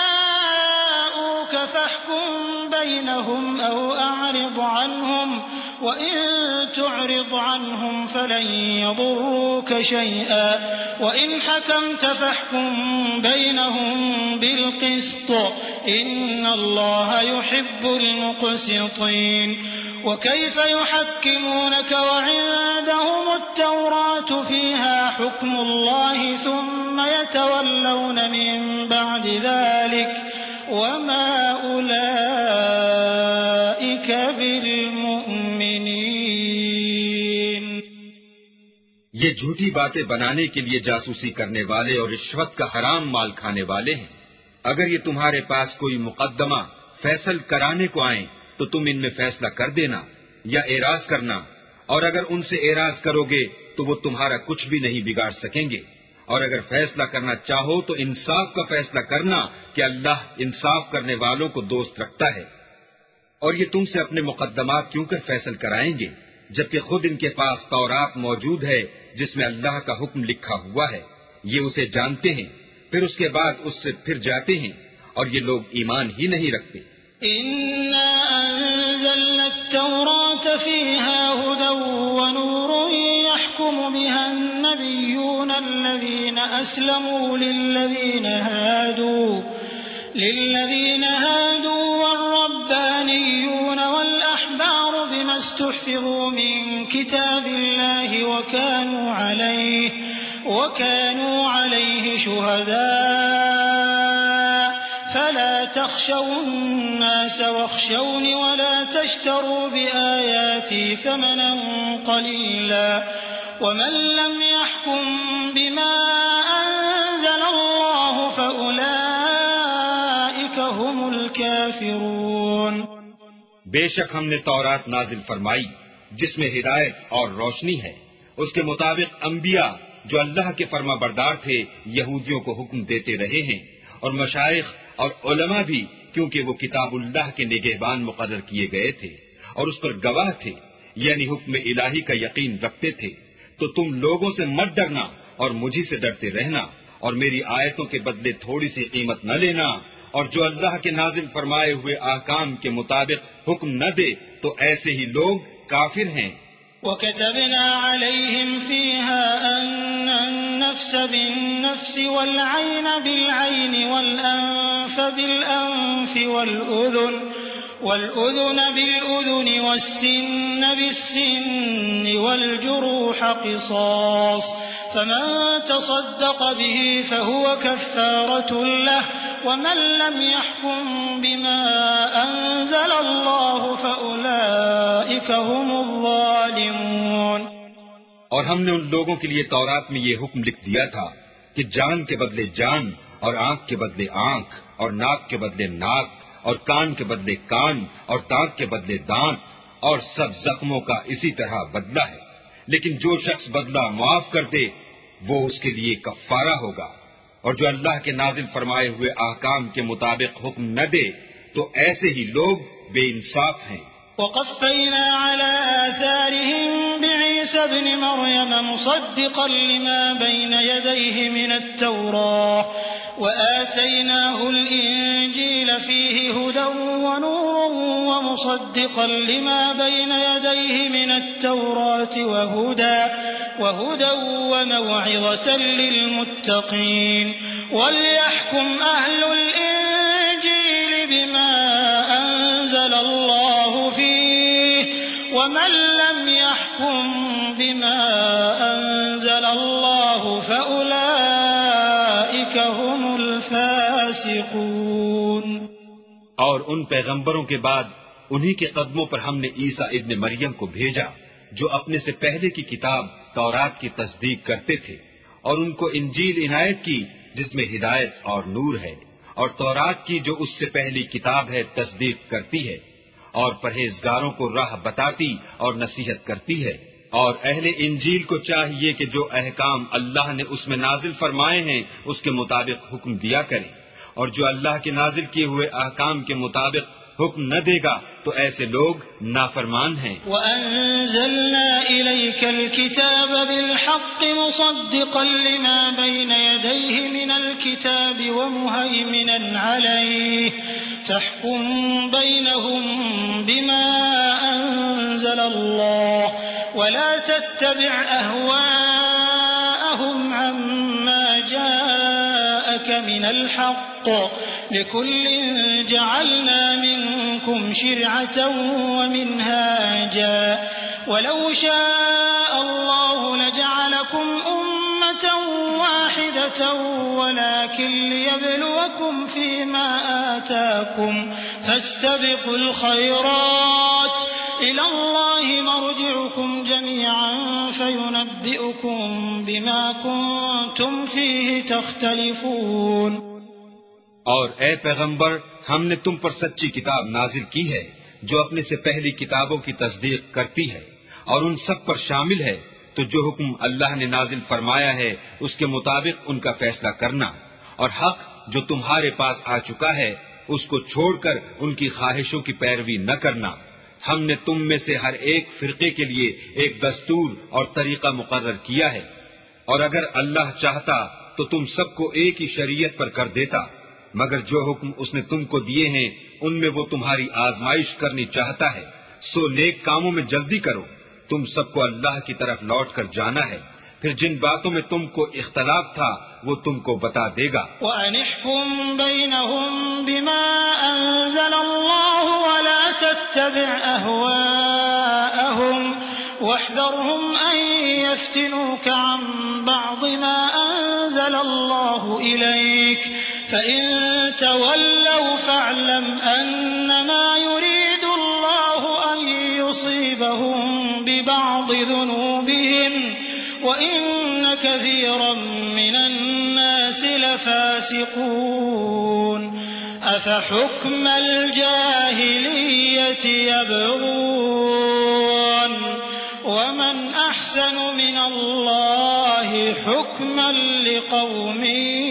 جاءوك فاحكم بينهم أو أعرض عنهم وإن تعرض عنهم فلن يضروك شيئا وإن حكمت فاحكم بينهم بالقسط إن الله يحب المقسطين وكيف يحكمونك وعندهم التوراة فيها حكم الله ثم يتولون من بعد ذلك وما أولئك بالمؤمنين. یہ جھوٹی باتیں بنانے کے لیے جاسوسی کرنے والے اور رشوت کا حرام مال کھانے والے ہیں. اگر یہ تمہارے پاس کوئی مقدمہ فیصل کرانے کو آئیں تو تم ان میں فیصلہ کر دینا یا اعراض کرنا، اور اگر ان سے اعراض کرو گے تو وہ تمہارا کچھ بھی نہیں بگاڑ سکیں گے. اور اگر فیصلہ کرنا چاہو تو انصاف کا فیصلہ کرنا کہ اللہ انصاف کرنے والوں کو دوست رکھتا ہے. اور یہ تم سے اپنے مقدمات کیوں کر فیصل کرائیں گے جبکہ خود ان کے پاس تورات موجود ہے جس میں اللہ کا حکم لکھا ہوا ہے. یہ اسے جانتے ہیں، پھر اس کے بعد اس سے پھر جاتے ہیں، اور یہ لوگ ایمان ہی نہیں رکھتے. إنا أنزلنا التوراة فيها هدى ونور يحكم بها النبيون الذين أسلموا للذين هادوا للذين هادوا والربانيون والأحبار بما استحفظوا من كتاب الله وكانوا عليه وكانوا عليه شهداء فلا تخشوا الناس واخشوني ولا تشتروا بآياتي ثمنا قليلا ومن لم يحكم بما أنزل الله فأولئك هم الكافرون. بے شک ہم نے تورات نازل فرمائی جس میں ہدایت اور روشنی ہے. اس کے مطابق انبیاء جو اللہ کے فرما بردار تھے یہودیوں کو حکم دیتے رہے ہیں، اور مشائخ اور علماء بھی، کیونکہ وہ کتاب اللہ کے نگہبان مقرر کیے گئے تھے اور اس پر گواہ تھے، یعنی حکم الہی کا یقین رکھتے تھے. تو تم لوگوں سے مت ڈرنا اور مجھی سے ڈرتے رہنا، اور میری آیتوں کے بدلے تھوڑی سی قیمت نہ لینا، اور جو اللہ کے نازل فرمائے ہوئے احکام کے مطابق حکم نہ دے تو ایسے ہی لوگ کافر ہیں. وَكَتَبْنَا عَلَيْهِمْ فِيهَا أَنَّ النَّفْسَ بِالنَّفْسِ وَالْعَيْنَ بِالْعَيْنِ وَالْأَنفَ بِالْأَنفِ وَالْأُذُنَ وَالْأُذُنَ بِالْأُذُنِ وَالسِّنَّ بِالسِّنِّ وَالْجُرُوحَ قِصَاصٌ فَمَن تَصَدَّقَ بِهِ فَهُوَ كَفَّارَةٌ لَّهُ وَمَن لَّمْ يَحْكُم بِمَا أَنزَلَ اللَّهُ فَأُولَئِكَ هُمُ الظَّالِمُونَ. اور ہم نے ان لوگوں کے لیے تورات میں یہ حکم لکھ دیا تھا کہ جان کے بدلے جان، اور آنکھ کے بدلے آنکھ، اور ناک کے بدلے ناک، اور کان کے بدلے کان، اور دانت کے بدلے دانت، اور سب زخموں کا اسی طرح بدلہ ہے. لیکن جو شخص بدلہ معاف کر دے وہ اس کے لیے کفارہ ہوگا، اور جو اللہ کے نازل فرمائے ہوئے احکام کے مطابق حکم نہ دے تو ایسے ہی لوگ بے انصاف ہیں. وقفينا على آثارهم بعيسى ابن مريم مصدقا لما بين يديه من التوراة وآتيناه الإنجيل فيه هدى ونور ومصدقا لما بين يديه من التوراة وهدى وهدى وموعظة للمتقين وليحكم أهل الإنجيل بما أنزل الله فيه ومن لم يحكم بما أنزل الله فأولئك هم الفاسقون. اور ان پیغمبروں کے بعد انہی کے قدموں پر ہم نے عیسیٰ ابن مریم کو بھیجا جو اپنے سے پہلے کی کتاب تورات کی تصدیق کرتے تھے، اور ان کو انجیل عنایت کی جس میں ہدایت اور نور ہے، اور تورات کی جو اس سے پہلی کتاب ہے تصدیق کرتی ہے، اور پرہیزگاروں کو راہ بتاتی اور نصیحت کرتی ہے. اور اہل انجیل کو چاہیے کہ جو احکام اللہ نے اس میں نازل فرمائے ہیں اس کے مطابق حکم دیا کریں، اور جو اللہ کے نازل کیے ہوئے احکام کے مطابق حکم نہ دے گا تو ایسے لوگ نافرمان ہیں. وَأَنزَلْنَا إِلَيْكَ الْكِتَابَ بِالْحَقِّ مُصَدِّقًا لِمَا بَيْنَ يَدَيْهِ مِنَ الْكِتَابِ وَمُهَيْمِنًا عَلَيْهِ فَاحْكُم بَيْنَهُم بِمَا أَنزَلَ اللَّهُ ولا تتبع أهواءهم عما جاءك من الحق لكل جعلنا منكم شرعة ومنهاجا ولو شاء الله لجعلكم أمة واحدة ولكن ليبلوكم فيما آتاكم فاستبقوا الخيرات إلى الله مرجعكم جميعا فينبئكم بما كنتم فيه تختلفون. اور اے پیغمبر، ہم نے تم پر سچی کتاب نازل کی ہے جو اپنے سے پہلی کتابوں کی تصدیق کرتی ہے اور ان سب پر شامل ہے، تو جو حکم اللہ نے نازل فرمایا ہے اس کے مطابق ان کا فیصلہ کرنا، اور حق جو تمہارے پاس آ چکا ہے اس کو چھوڑ کر ان کی خواہشوں کی پیروی نہ کرنا. ہم نے تم میں سے ہر ایک فرقے کے لیے ایک دستور اور طریقہ مقرر کیا ہے، اور اگر اللہ چاہتا تو تم سب کو ایک ہی شریعت پر کر دیتا، مگر جو حکم اس نے تم کو دیے ہیں ان میں وہ تمہاری آزمائش کرنی چاہتا ہے. سو نیک کاموں میں جلدی کرو، تم سب کو اللہ کی طرف لوٹ کر جانا ہے، پھر جن باتوں میں تم کو اختلاف تھا وہ تم کو بتا دے گا. وَأَنِ احْكُم بَيْنَهُم بِمَا أَنزَلَ اللَّهُ وَلَا تَتَّبِعْ أَهْوَاءَهُمْ وَاحْذَرْهُمْ أَن يَفْتِنُوكَ عَن بَعْضِ مَا أَنزَلَ اللَّهُ إِلَيْكَ فَإِن تَوَلَّوْا فَاعْلَمْ أَنَّمَا يُرِيدُ اللَّهُ أَن يُصِيبَهُم بِبَعْضِ ذُنُوبِهِمْ وَإِنَّ كَثِيرًا مِّنَ النَّاسِ لَفَاسِقُونَ. أَفَحُكْمَ الْجَاهِلِيَّةِ يَبْغُونَ وَمَنْ أَحْسَنُ مِنَ اللَّهِ حُكْمًا لِقَوْمٍ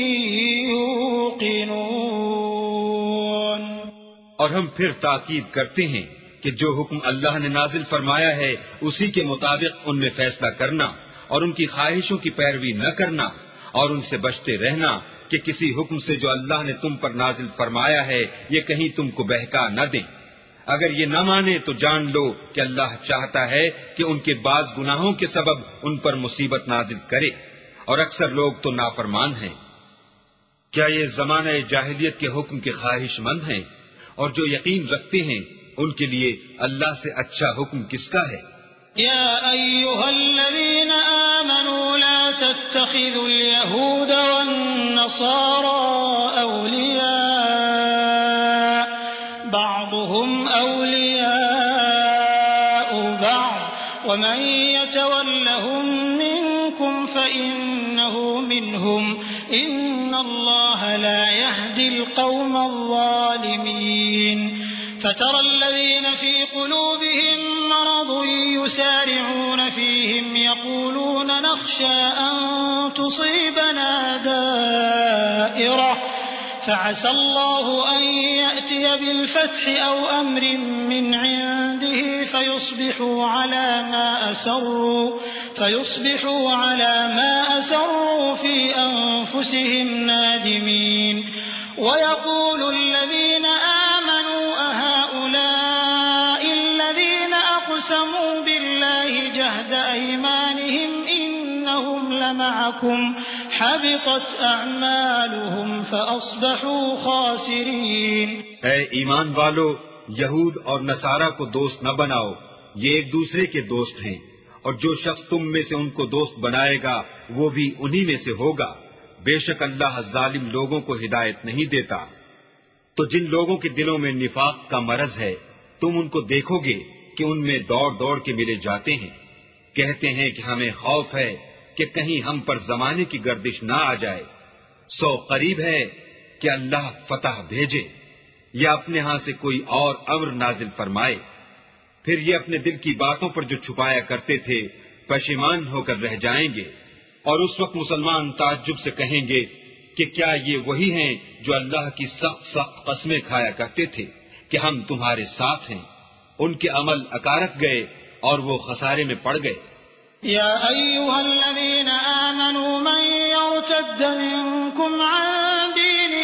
يُوقِنُونَ. اور ہم پھر تاکید کرتے ہیں کہ جو حکم اللہ نے نازل فرمایا ہے اسی کے مطابق ان میں فیصلہ کرنا اور ان کی خواہشوں کی پیروی نہ کرنا، اور ان سے بچتے رہنا کہ کسی حکم سے جو اللہ نے تم پر نازل فرمایا ہے یہ کہیں تم کو بہکا نہ دیں. اگر یہ نہ مانے تو جان لو کہ اللہ چاہتا ہے کہ ان کے بعض گناہوں کے سبب ان پر مصیبت نازل کرے، اور اکثر لوگ تو نافرمان ہیں. کیا یہ زمانہ جاہلیت کے حکم کے خواہش مند ہیں؟ اور جو یقین رکھتے ہیں ان کے لیے اللہ سے اچھا حکم کس کا ہے؟ يا أيها الذين آمنوا لا تتخذوا اليهود والنصارى أولياء بعضهم أولياء بعض ومن يتولهم منكم فإنه منهم إن الله لا يهدي القوم الظالمين. فترى الذين في قلوبهم مرض يسارعون فيهم يقولون نخشى أن تصيبنا دائرة فعسى الله أن يأتي بالفتح أو أمر من عنده فيصبحوا على ما أسروا فيصبحوا على ما أسروا في أنفسهم نادمين. ويقول الذين آمنوا أهؤلاء الذين أقسموا بالله جهد أيمانهم إنهم لمعكم حبطت أعمالهم فأصبحوا خاسرين. اے ایمان والو، یہود اور نصارہ کو دوست نہ بناؤ، یہ ایک دوسرے کے دوست ہیں، اور جو شخص تم میں سے ان کو دوست بنائے گا وہ بھی انہی میں سے ہوگا. بے شک اللہ ظالم لوگوں کو ہدایت نہیں دیتا. تو جن لوگوں کے دلوں میں نفاق کا مرض ہے تم ان کو دیکھو گے کہ ان میں دوڑ دوڑ کے ملے جاتے ہیں، کہتے ہیں کہ ہمیں خوف ہے کہ کہیں ہم پر زمانے کی گردش نہ آ جائے. سو قریب ہے کہ اللہ فتح بھیجے یا اپنے ہاں سے کوئی اور امر نازل فرمائے. پھر یہ اپنے دل کی باتوں پر جو چھپایا کرتے تھے پشیمان ہو کر رہ جائیں گے. اور اس وقت مسلمان تعجب سے کہیں گے کہ کیا یہ وہی ہیں جو اللہ کی سخت سخت قسمیں کھایا کرتے تھے کہ ہم تمہارے ساتھ ہیں. ان کے عمل اکارت گئے اور وہ خسارے میں پڑ گئے. یا ایھا الذین آمنوا من یرتد منکم عن دینہ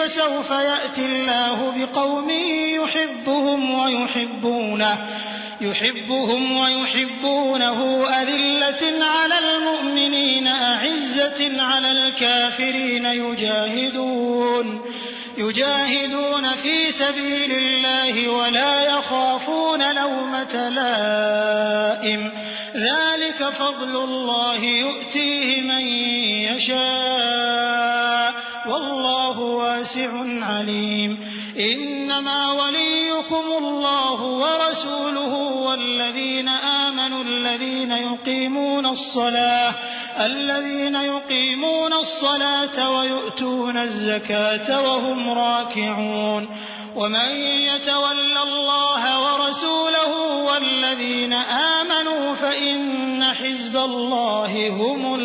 فسوف يأتي الله بقوم يحبهم ويحبونه يحبهم ويحبونه أذلة على المؤمنين أعزة على الكافرين يجاهدون يجاهدون في سبيل الله ولا يخافون لومة لائم ذلك فضل الله يؤتيه من يشاء والله واسع عليم إنما وليكم الله ورسوله والذين آمنوا الذين يقيمون الصلاة الذين يقيمون الصلاة ويؤتون الزكاة وهم راكعون ومن يتول الله ورسوله والذين آمنوا فإن حزب الله هم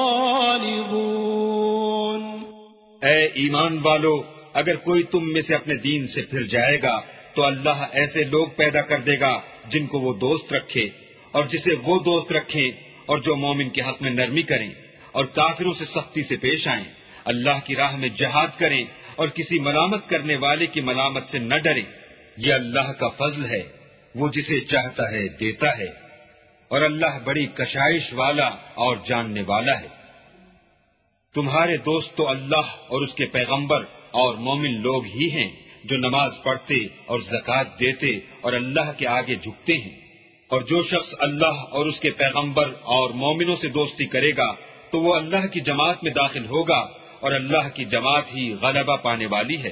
الغالبون. اے ایمان والو، اگر کوئی تم میں سے اپنے دین سے پھر جائے گا تو اللہ ایسے لوگ پیدا کر دے گا جن کو وہ دوست رکھے اور جسے وہ دوست رکھیں، اور جو مومن کے حق میں نرمی کریں اور کافروں سے سختی سے پیش آئیں، اللہ کی راہ میں جہاد کریں اور کسی ملامت کرنے والے کی ملامت سے نہ ڈریں. یہ اللہ کا فضل ہے، وہ جسے چاہتا ہے دیتا ہے، اور اللہ بڑی کشائش والا اور جاننے والا ہے. تمہارے دوست تو اللہ اور اس کے پیغمبر اور مومن لوگ ہی ہیں جو نماز پڑھتے اور زکوٰۃ دیتے اور اللہ کے آگے جھکتے ہیں. اور جو شخص اللہ اور اس کے پیغمبر اور مومنوں سے دوستی کرے گا تو وہ اللہ کی جماعت میں داخل ہوگا، اور اللہ کی جماعت ہی غلبہ پانے والی ہے.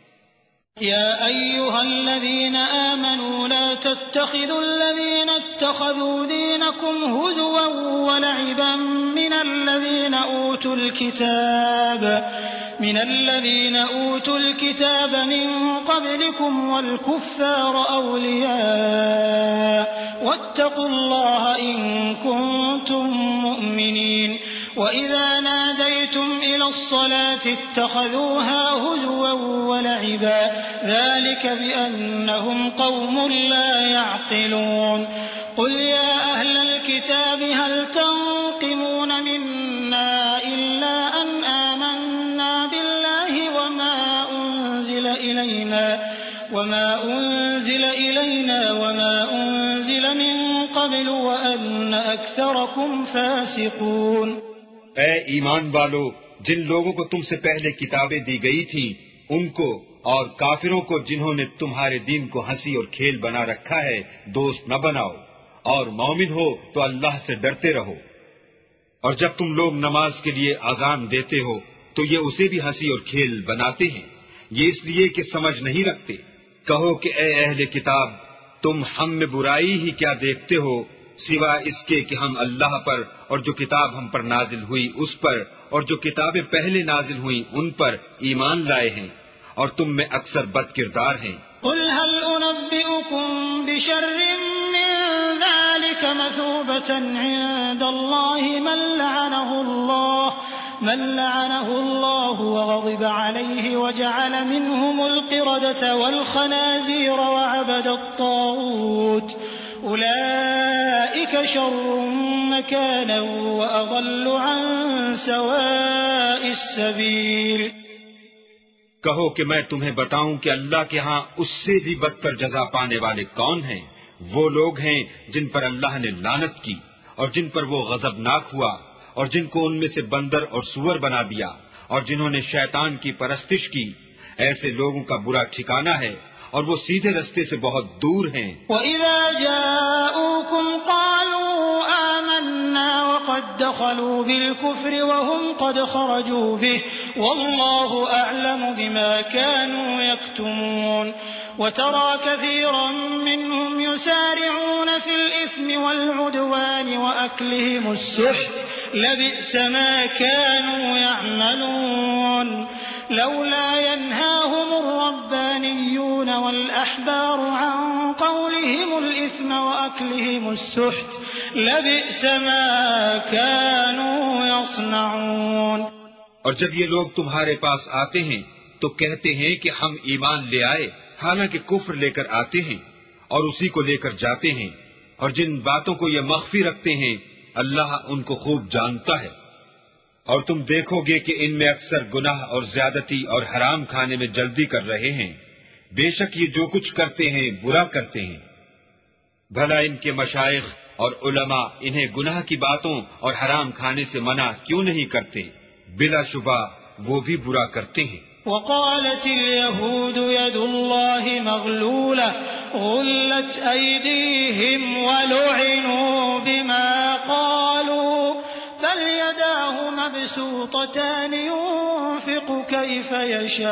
يا أيها الذين آمنوا لا تتخذوا الذين اتخذوا دينكم هزوا ولعبا من الذين أوتوا الكتاب من الذين أوتوا الكتاب من قبلكم والكفار أولياء واتقوا الله إن كنتم مؤمنين. وإذا ناديتم إلى الصلاة اتخذوها هزوا ولعبا ذلك بأنهم قوم لا يعقلون. قل يا أهل الكتاب هل تنقمون منا إلا أن آمنا بالله وما أنزل إلينا وما أنزل إلينا وما أنزل من قبل وأن أكثركم فاسقون. اے ایمان والو، جن لوگوں کو تم سے پہلے کتابیں دی گئی تھی ان کو اور کافروں کو جنہوں نے تمہارے دین کو ہنسی اور کھیل بنا رکھا ہے دوست نہ بناؤ، اور مومن ہو تو اللہ سے ڈرتے رہو. اور جب تم لوگ نماز کے لیے اذان دیتے ہو تو یہ اسے بھی ہنسی اور کھیل بناتے ہیں، یہ اس لیے کہ سمجھ نہیں رکھتے. کہو کہ اے اہل کتاب، تم ہم میں برائی ہی کیا دیکھتے ہو سوا اس کے کہ ہم اللہ پر اور جو کتاب ہم پر نازل ہوئی اس پر اور جو کتابیں پہلے نازل ہوئی ان پر ایمان لائے ہیں، اور تم میں اکثر بد کردار ہیں. قل هل أنبئكم بشر من ذلك مثوبة عند الله من لعنه الله من لعنه الله وغضب عليه وجعل منهم القردة والخنازير وعبد الطاغوت أولئك شر مكانا وأضل عن سواء السبيل. کہو کہ میں تمہیں بتاؤں کہ اللہ کے ہاں اس سے بھی بدتر جزا پانے والے کون ہیں؟ وہ لوگ ہیں جن پر اللہ نے لعنت کی اور جن پر وہ غضبناک ہوا اور جن کو ان میں سے بندر اور سور بنا دیا اور جنہوں نے شیطان کی پرستش کی. ایسے لوگوں کا برا ٹھکانہ ہے اور وہ سیدھے رستے سے بہت دور ہیں. وَإِذَا جَاءُوكُمْ قَالُوا آمَنَّا وَقَدْ دَخَلُوا بِالْكُفْرِ وَهُمْ قَدْ خَرَجُوا بِهِ وَاللَّهُ أَعْلَمُ بِمَا كَانُوا يَكْتُمُونَ. وَتَرَى كَثِيرًا مِّنْهُمْ يُسَارِعُونَ فِي الْإِثْمِ وَالْعُدْوَانِ وَأَكْلِهِمُ السُّحْتَ لَبِئْسَ مَا كَانُوا يَعْمَلُونَ. لولا ينهاهم الربانيون والأحبار عن قولهم الإثم وأكلهم السحت لبئس ما كانوا يصنعون. اور جب یہ لوگ تمہارے پاس آتے ہیں تو کہتے ہیں کہ ہم ایمان لے آئے، حالانکہ کفر لے کر آتے ہیں اور اسی کو لے کر جاتے ہیں، اور جن باتوں کو یہ مخفی رکھتے ہیں اللہ ان کو خوب جانتا ہے. اور تم دیکھو گے کہ ان میں اکثر گناہ اور زیادتی اور حرام کھانے میں جلدی کر رہے ہیں، بے شک یہ جو کچھ کرتے ہیں برا کرتے ہیں۔ بھلا ان کے مشائخ اور علماء انہیں گناہ کی باتوں اور حرام کھانے سے منع کیوں نہیں کرتے؟ بلا شبہ وہ بھی برا کرتے ہیں۔ وقالت اليهود يد الله مغلولة غلت أيديهم ولعنوا بما قالوا بل يداه مبسوطتان ينفق كيف يشاء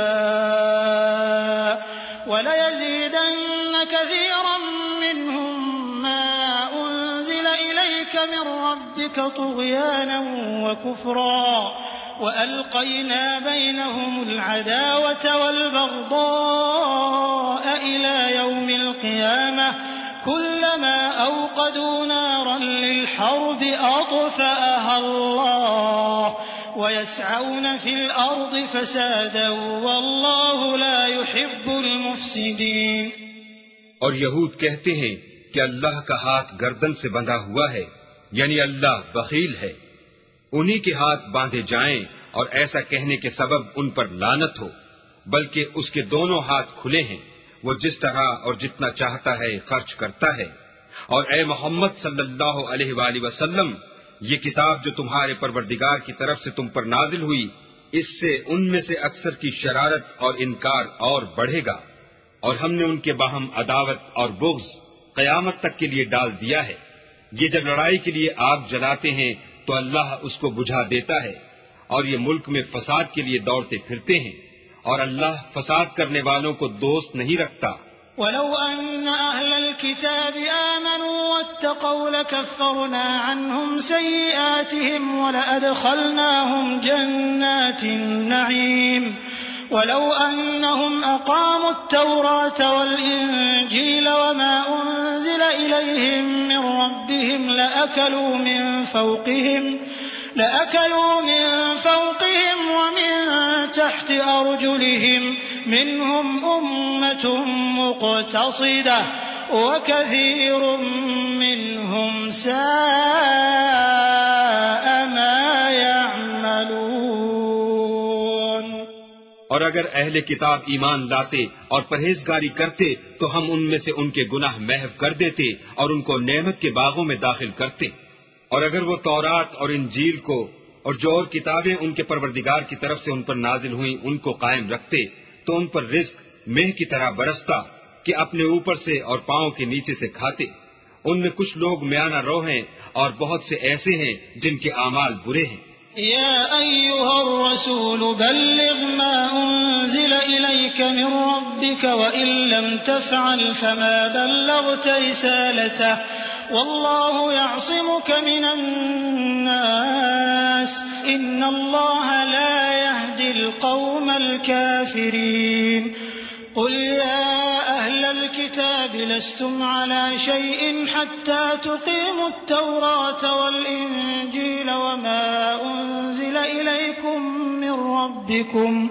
وليزيدن كثيرا منهم ما أنزل إليك من ربك طغيانا وكفرا وألقينا بينهم العداوة والبغضاء إلى يوم القيامة كلما أوقدوا نارا للحرب أطفأها الله ويسعون في الأرض فسادا والله لا يحب المفسدين۔ اور یہود کہتے ہیں کہ اللہ کا ہاتھ گردن سے بندھا ہوا ہے، یعنی اللہ بخیل ہے، انہی کے ہاتھ باندھے جائیں اور ایسا کہنے کے سبب ان پر لعنت ہو، بلکہ اس کے دونوں ہاتھ کھلے ہیں، وہ جس طرح اور جتنا چاہتا ہے خرچ کرتا ہے۔ اور اے محمد صلی اللہ علیہ وآلہ وسلم، یہ کتاب جو تمہارے پروردگار کی طرف سے تم پر نازل ہوئی، اس سے ان میں سے اکثر کی شرارت اور انکار اور بڑھے گا، اور ہم نے ان کے باہم عداوت اور بغض قیامت تک کے لیے ڈال دیا ہے۔ یہ جب لڑائی کے لیے آگ جلاتے ہیں تو اللہ اس کو بجھا دیتا ہے، اور یہ ملک میں فساد کے لیے دوڑتے پھرتے ہیں، اور اللہ فساد کرنے والوں کو دوست نہیں رکھتا۔ وَلَوْ أَنَّ أَهْلَ الْكِتَابِ آمَنُوا وَاتَّقَوْا لَكَفَّرْنَا عَنْهُمْ سَيِّئَاتِهِمْ وَلَأَدْخَلْنَاهُمْ جَنَّاتِ النَّعِيمِ وَلَوْ أَنَّهُمْ أَقَامُوا التَّوْرَاةَ وَالْإِنْجِيلَ وَمَا أُنْزِلَ إِلَيْهِمْ مِنْ رَبِّهِمْ لَأَكَلُوا مِنْ فَوْقِهِمْ لأكلوا من فوقهم ومن تحت أرجلهم منهم أمة مقتصدة وكثير منهم ساء ما يعملون۔ اور اگر اہل کتاب ایمان لاتے اور پرہیزگاری کرتے تو ہم ان میں سے ان کے گناہ محو کر دیتے اور ان کو نعمت کے باغوں میں داخل کرتے۔ اور اگر وہ تورات اور انجیل کو اور جو اور کتابیں ان کے پروردگار کی طرف سے ان پر نازل ہوئیں ان کو قائم رکھتے تو ان پر رزق مہ کی طرح برستا کہ اپنے اوپر سے اور پاؤں کے نیچے سے کھاتے۔ ان میں کچھ لوگ میانہ رو ہیں اور بہت سے ایسے ہیں جن کے اعمال برے ہیں۔ يا أيها الرسول بلغ ما أنزل إليك من ربك وإن لم تفعل فما بلغت رسالته والله يعصمك من الناس إن الله لا يهدي القوم الكافرين۔ قل يا أهل الكتاب لستم على شيء حتى تقيموا التوراة والإنجيل وما أنزل إليكم من ربكم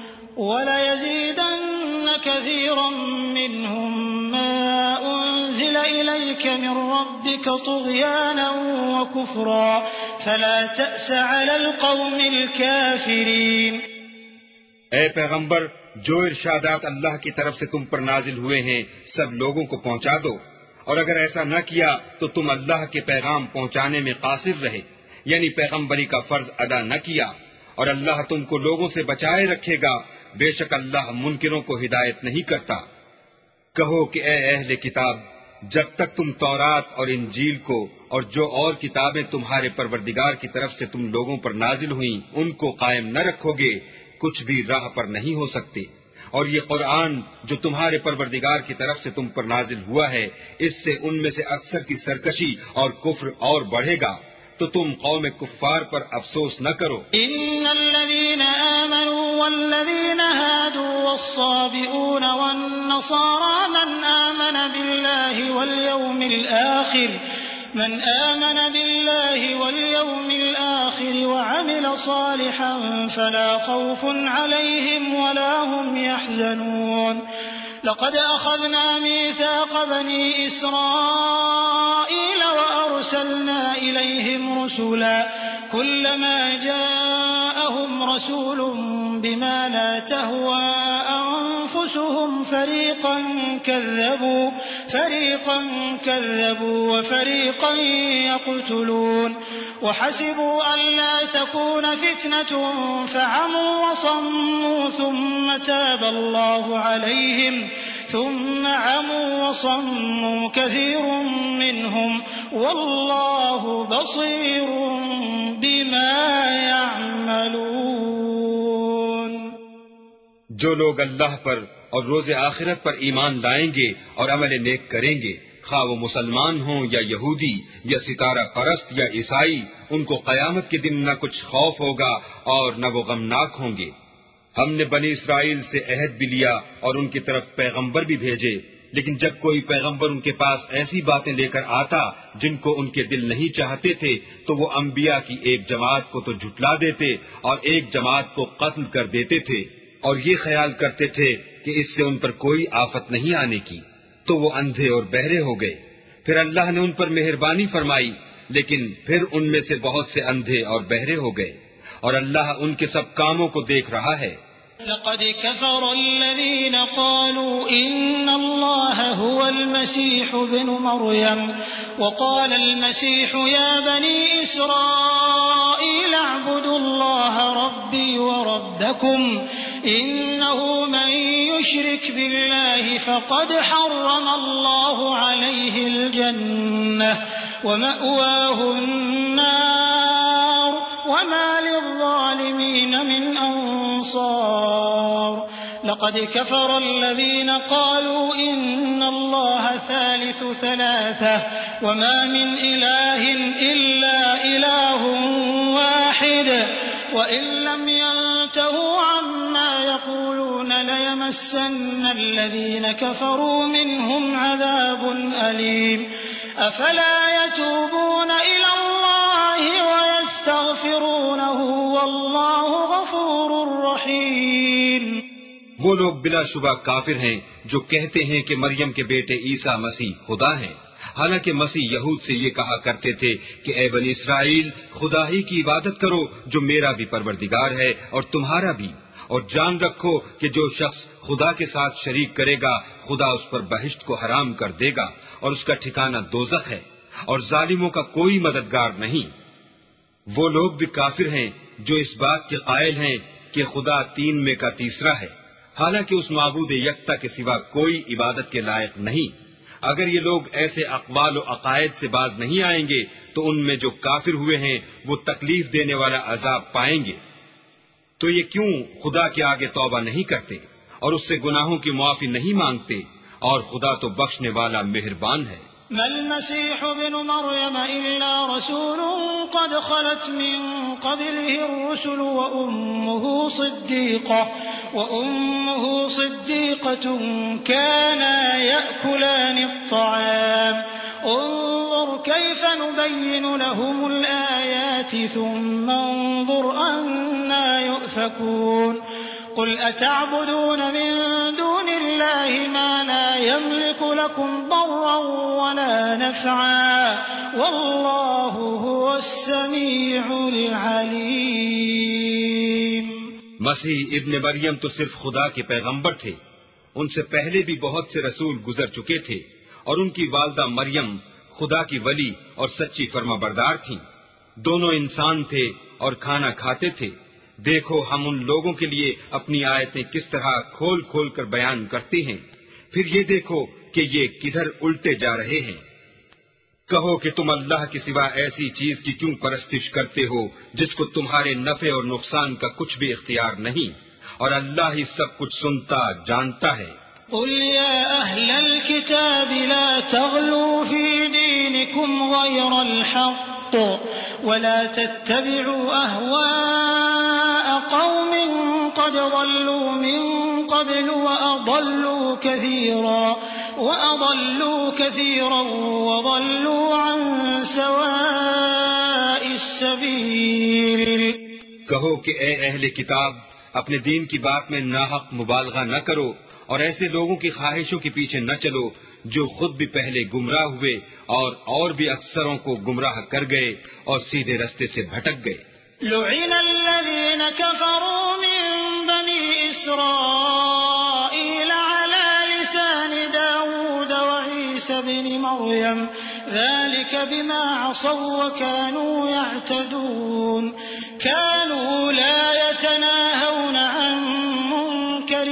وليزيدن كثيرا منهم ما أنزل إليك من ربك طغيانا وكفرا فلا تأس على القوم الكافرين۔ اے پیغمبر، جو ارشادات اللہ کی طرف سے تم پر نازل ہوئے ہیں سب لوگوں کو پہنچا دو، اور اگر ایسا نہ کیا تو تم اللہ کے پیغام پہنچانے میں قاصر رہے، یعنی پیغمبری کا فرض ادا نہ کیا، اور اللہ تم کو لوگوں سے بچائے رکھے گا، بے شک اللہ منکروں کو ہدایت نہیں کرتا۔ کہو کہ اے اہل کتاب، جب تک تم تورات اور انجیل کو اور جو اور کتابیں تمہارے پروردگار کی طرف سے تم لوگوں پر نازل ہوئیں ان کو قائم نہ رکھو گے، کچھ بھی راہ پر نہیں ہو سکتے۔ اور یہ قرآن جو تمہارے پروردگار کی طرف سے تم پر نازل ہوا ہے، اس سے ان میں سے اکثر کی سرکشی اور کفر اور بڑھے گا، تو تم قوم کفار پر افسوس نہ کرو۔ ان الذين آمنوا والذين هادوا والصابئون والنصارى من آمن بالله واليوم الآخر من آمن بالله واليوم الآخر وعمل صالحا فلا خوف عليهم ولا هم يحزنون۔ لقد أخذنا ميثاق بني إسرائيل وأرسلنا أرسلنا إليهم رسلا كلما جاءهم رسول بما لا تهوى أنفسهم فريقا كذبوا فريقا كذبوا وفريقا يقتلون وحسبوا ألا تكون فتنة فعموا وصموا ثم تاب الله عليهم ثم عموا وصموا كثير منهم والله بصير بما يعملون. جو لوگ اللہ پر اور روز آخرت پر ایمان لائیں گے اور عمل نیک کریں گے، خواہ وہ مسلمان ہوں یا یہودی یا ستارہ پرست یا عیسائی، ان کو قیامت کے دن نہ کچھ خوف ہوگا اور نہ وہ غمناک ہوں گے. ہم نے بنی اسرائیل سے عہد بھی لیا اور ان کی طرف پیغمبر بھی بھیجے، لیکن جب کوئی پیغمبر ان کے پاس ایسی باتیں لے کر آتا جن کو ان کے دل نہیں چاہتے تھے تو وہ انبیاء کی ایک جماعت کو تو جھٹلا دیتے اور ایک جماعت کو قتل کر دیتے تھے، اور یہ خیال کرتے تھے کہ اس سے ان پر کوئی آفت نہیں آنے کی، تو وہ اندھے اور بہرے ہو گئے. پھر اللہ نے ان پر مہربانی فرمائی، لیکن پھر ان میں سے بہت سے اندھے اور بہرے ہو گئے، اور اللہ ان کے سب کاموں کو دیکھ رہا ہے. لقد كفر الذين قالوا إن الله هو المسيح ابن مريم وقال المسيح يا بني إسرائيل اعبدوا الله ربي وربكم إنه من يشرك بالله فقد حرم الله عليه الجنة ومأواه النار وما للظالمين من أنصار. لقد كفر الذين قالوا إن الله ثالث ثلاثة وما من إله إلا إله واحد وإن لم ينتهوا عما يقولون ليمسن الذين كفروا منهم عذاب أليم. أفلا يتوبون إلى الله ويستغفرونه والله غفور رحيم. وہ لوگ بلا شبہ کافر ہیں جو کہتے ہیں کہ مریم کے بیٹے عیسیٰ مسیح خدا ہیں، حالانکہ مسیح یہود سے یہ کہا کرتے تھے کہ اے بنی اسرائیل، خدا ہی کی عبادت کرو جو میرا بھی پروردگار ہے اور تمہارا بھی، اور جان رکھو کہ جو شخص خدا کے ساتھ شریک کرے گا خدا اس پر بہشت کو حرام کر دے گا اور اس کا ٹھکانہ دوزخ ہے، اور ظالموں کا کوئی مددگار نہیں. وہ لوگ بھی کافر ہیں جو اس بات کے قائل ہیں کہ خدا تین میں کا تیسرا ہے، حالانکہ اس معبود یکتا کے سوا کوئی عبادت کے لائق نہیں. اگر یہ لوگ ایسے اقوال و عقائد سے باز نہیں آئیں گے تو ان میں جو کافر ہوئے ہیں وہ تکلیف دینے والا عذاب پائیں گے. تو یہ کیوں خدا کے آگے توبہ نہیں کرتے اور اس سے گناہوں کی معافی نہیں مانگتے؟ اور خدا تو بخشنے والا مہربان ہے. ما المسيح ابن مريم إلا رسول قد خلت من قبله الرسل وأمه صديقة وأمه صديقة كانا يأكلان الطعام انظر كيف نبين لهم الآيات ثم انظر أنا يؤفكون. قل أتعبدون من دون الله ما لا يملك لكم ضرا ولا نفعا والله هو السميع العليم. مسیح ابن مریم تو صرف خدا کے پیغمبر تھے، ان سے پہلے بھی بہت سے رسول گزر چکے تھے، اور ان کی والدہ مریم خدا کی ولی اور سچی فرما بردار تھیں. دونوں انسان تھے اور کھانا کھاتے تھے. دیکھو ہم ان لوگوں کے لیے اپنی آیتیں کس طرح کھول کھول کر بیان کرتے ہیں، پھر یہ دیکھو کہ یہ کدھر الٹے جا رہے ہیں. کہو کہ تم اللہ کے سوا ایسی چیز کی کیوں پرستش کرتے ہو جس کو تمہارے نفع اور نقصان کا کچھ بھی اختیار نہیں، اور اللہ ہی سب کچھ سنتا جانتا ہے. قل يا أهل الكتاب لا تغلوا في دينكم غير الحق ولا تتبعوا أهواء قوم قد ضلوا من قبل وأضلوا كثيرا وأضلوا كثيرا وضلوا عن سواء السبيل. کہو کہ اے اہل کتاب، اپنے دین کی بات میں ناحق مبالغہ نہ کرو اور ایسے لوگوں کی خواہشوں کے پیچھے نہ چلو جو خود بھی پہلے گمراہ ہوئے اور اور بھی اکثروں کو گمراہ کر گئے اور سیدھے رستے سے بھٹک گئے. لعن الذين كفروا من بني إسرائيل على لسان داود وعيسى بن مريم ذلك بما عصوا وكانوا يعتدون كانوا لا يتناهون عن منكر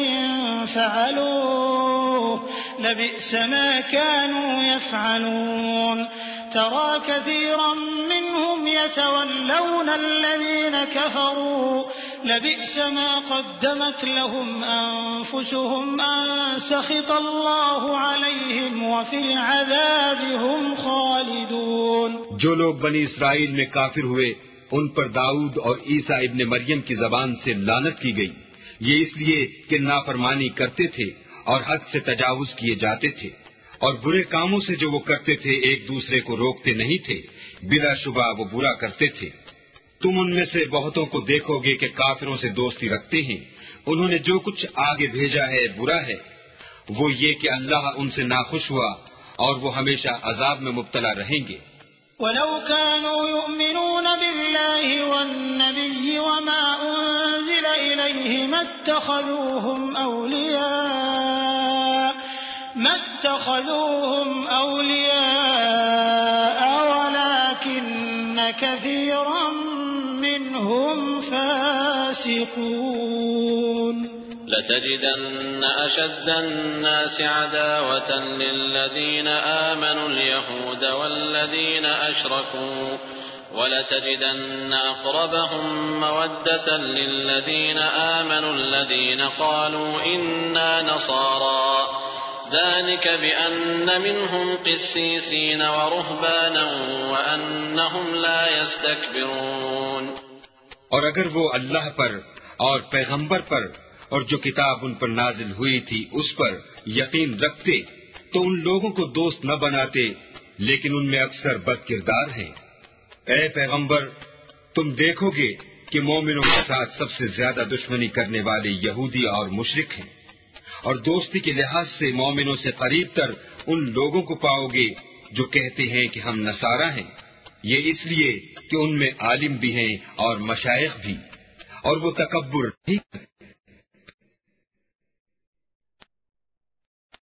فعلوه لبئس ما كانوا يفعلون ترى كثيرا منهم يتولون الذين كفروا لبئس ما قدمت لهم أنفسهم أن سخط الله عليهم وفي العذاب هم خالدون. جو لوگ بنی اسرائیل میں کافر ہوئے ان پر داؤد اور عیسیٰ ابن مریم کی زبان سے لعنت کی گئی، یہ اس لیے کہ نافرمانی کرتے تھے اور حد سے تجاوز کیے جاتے تھے، اور برے کاموں سے جو وہ کرتے تھے ایک دوسرے کو روکتے نہیں تھے، بلا شبہ وہ برا کرتے تھے. تم ان میں سے بہتوں کو دیکھو گے کہ کافروں سے دوستی رکھتے ہیں، انہوں نے جو کچھ آگے بھیجا ہے برا ہے، وہ یہ کہ اللہ ان سے ناخوش ہوا اور وہ ہمیشہ عذاب میں مبتلا رہیں گے. ولو كانوا يؤمنون بالله والنبي وما أنزل إليه ما اتخذوهم أولياء ما اتخذوهم أولياء ولكن كثيرا منهم فاسقون. لتجدن أشد الناس عداوة للذين آمنوا اليهود والذين أشركوا ولتجدن أقربهم مودة للذين آمنوا الذين قالوا إنا نصارى ذلك بأن منهم قسيسين ورهبانا وأنهم لا يستكبرون. اور اگر وہ اللہ پر اور پیغمبر پر اور جو کتاب ان پر نازل ہوئی تھی اس پر یقین رکھتے تو ان لوگوں کو دوست نہ بناتے، لیکن ان میں اکثر بد کردار ہیں. اے پیغمبر، تم دیکھو گے کہ مومنوں کے ساتھ سب سے زیادہ دشمنی کرنے والے یہودی اور مشرک ہیں، اور دوستی کے لحاظ سے مومنوں سے قریب تر ان لوگوں کو پاؤ گے جو کہتے ہیں کہ ہم نصارہ ہیں، یہ اس لیے کہ ان میں عالم بھی ہیں اور مشائخ بھی، اور وہ تکبر نہیں کرتے.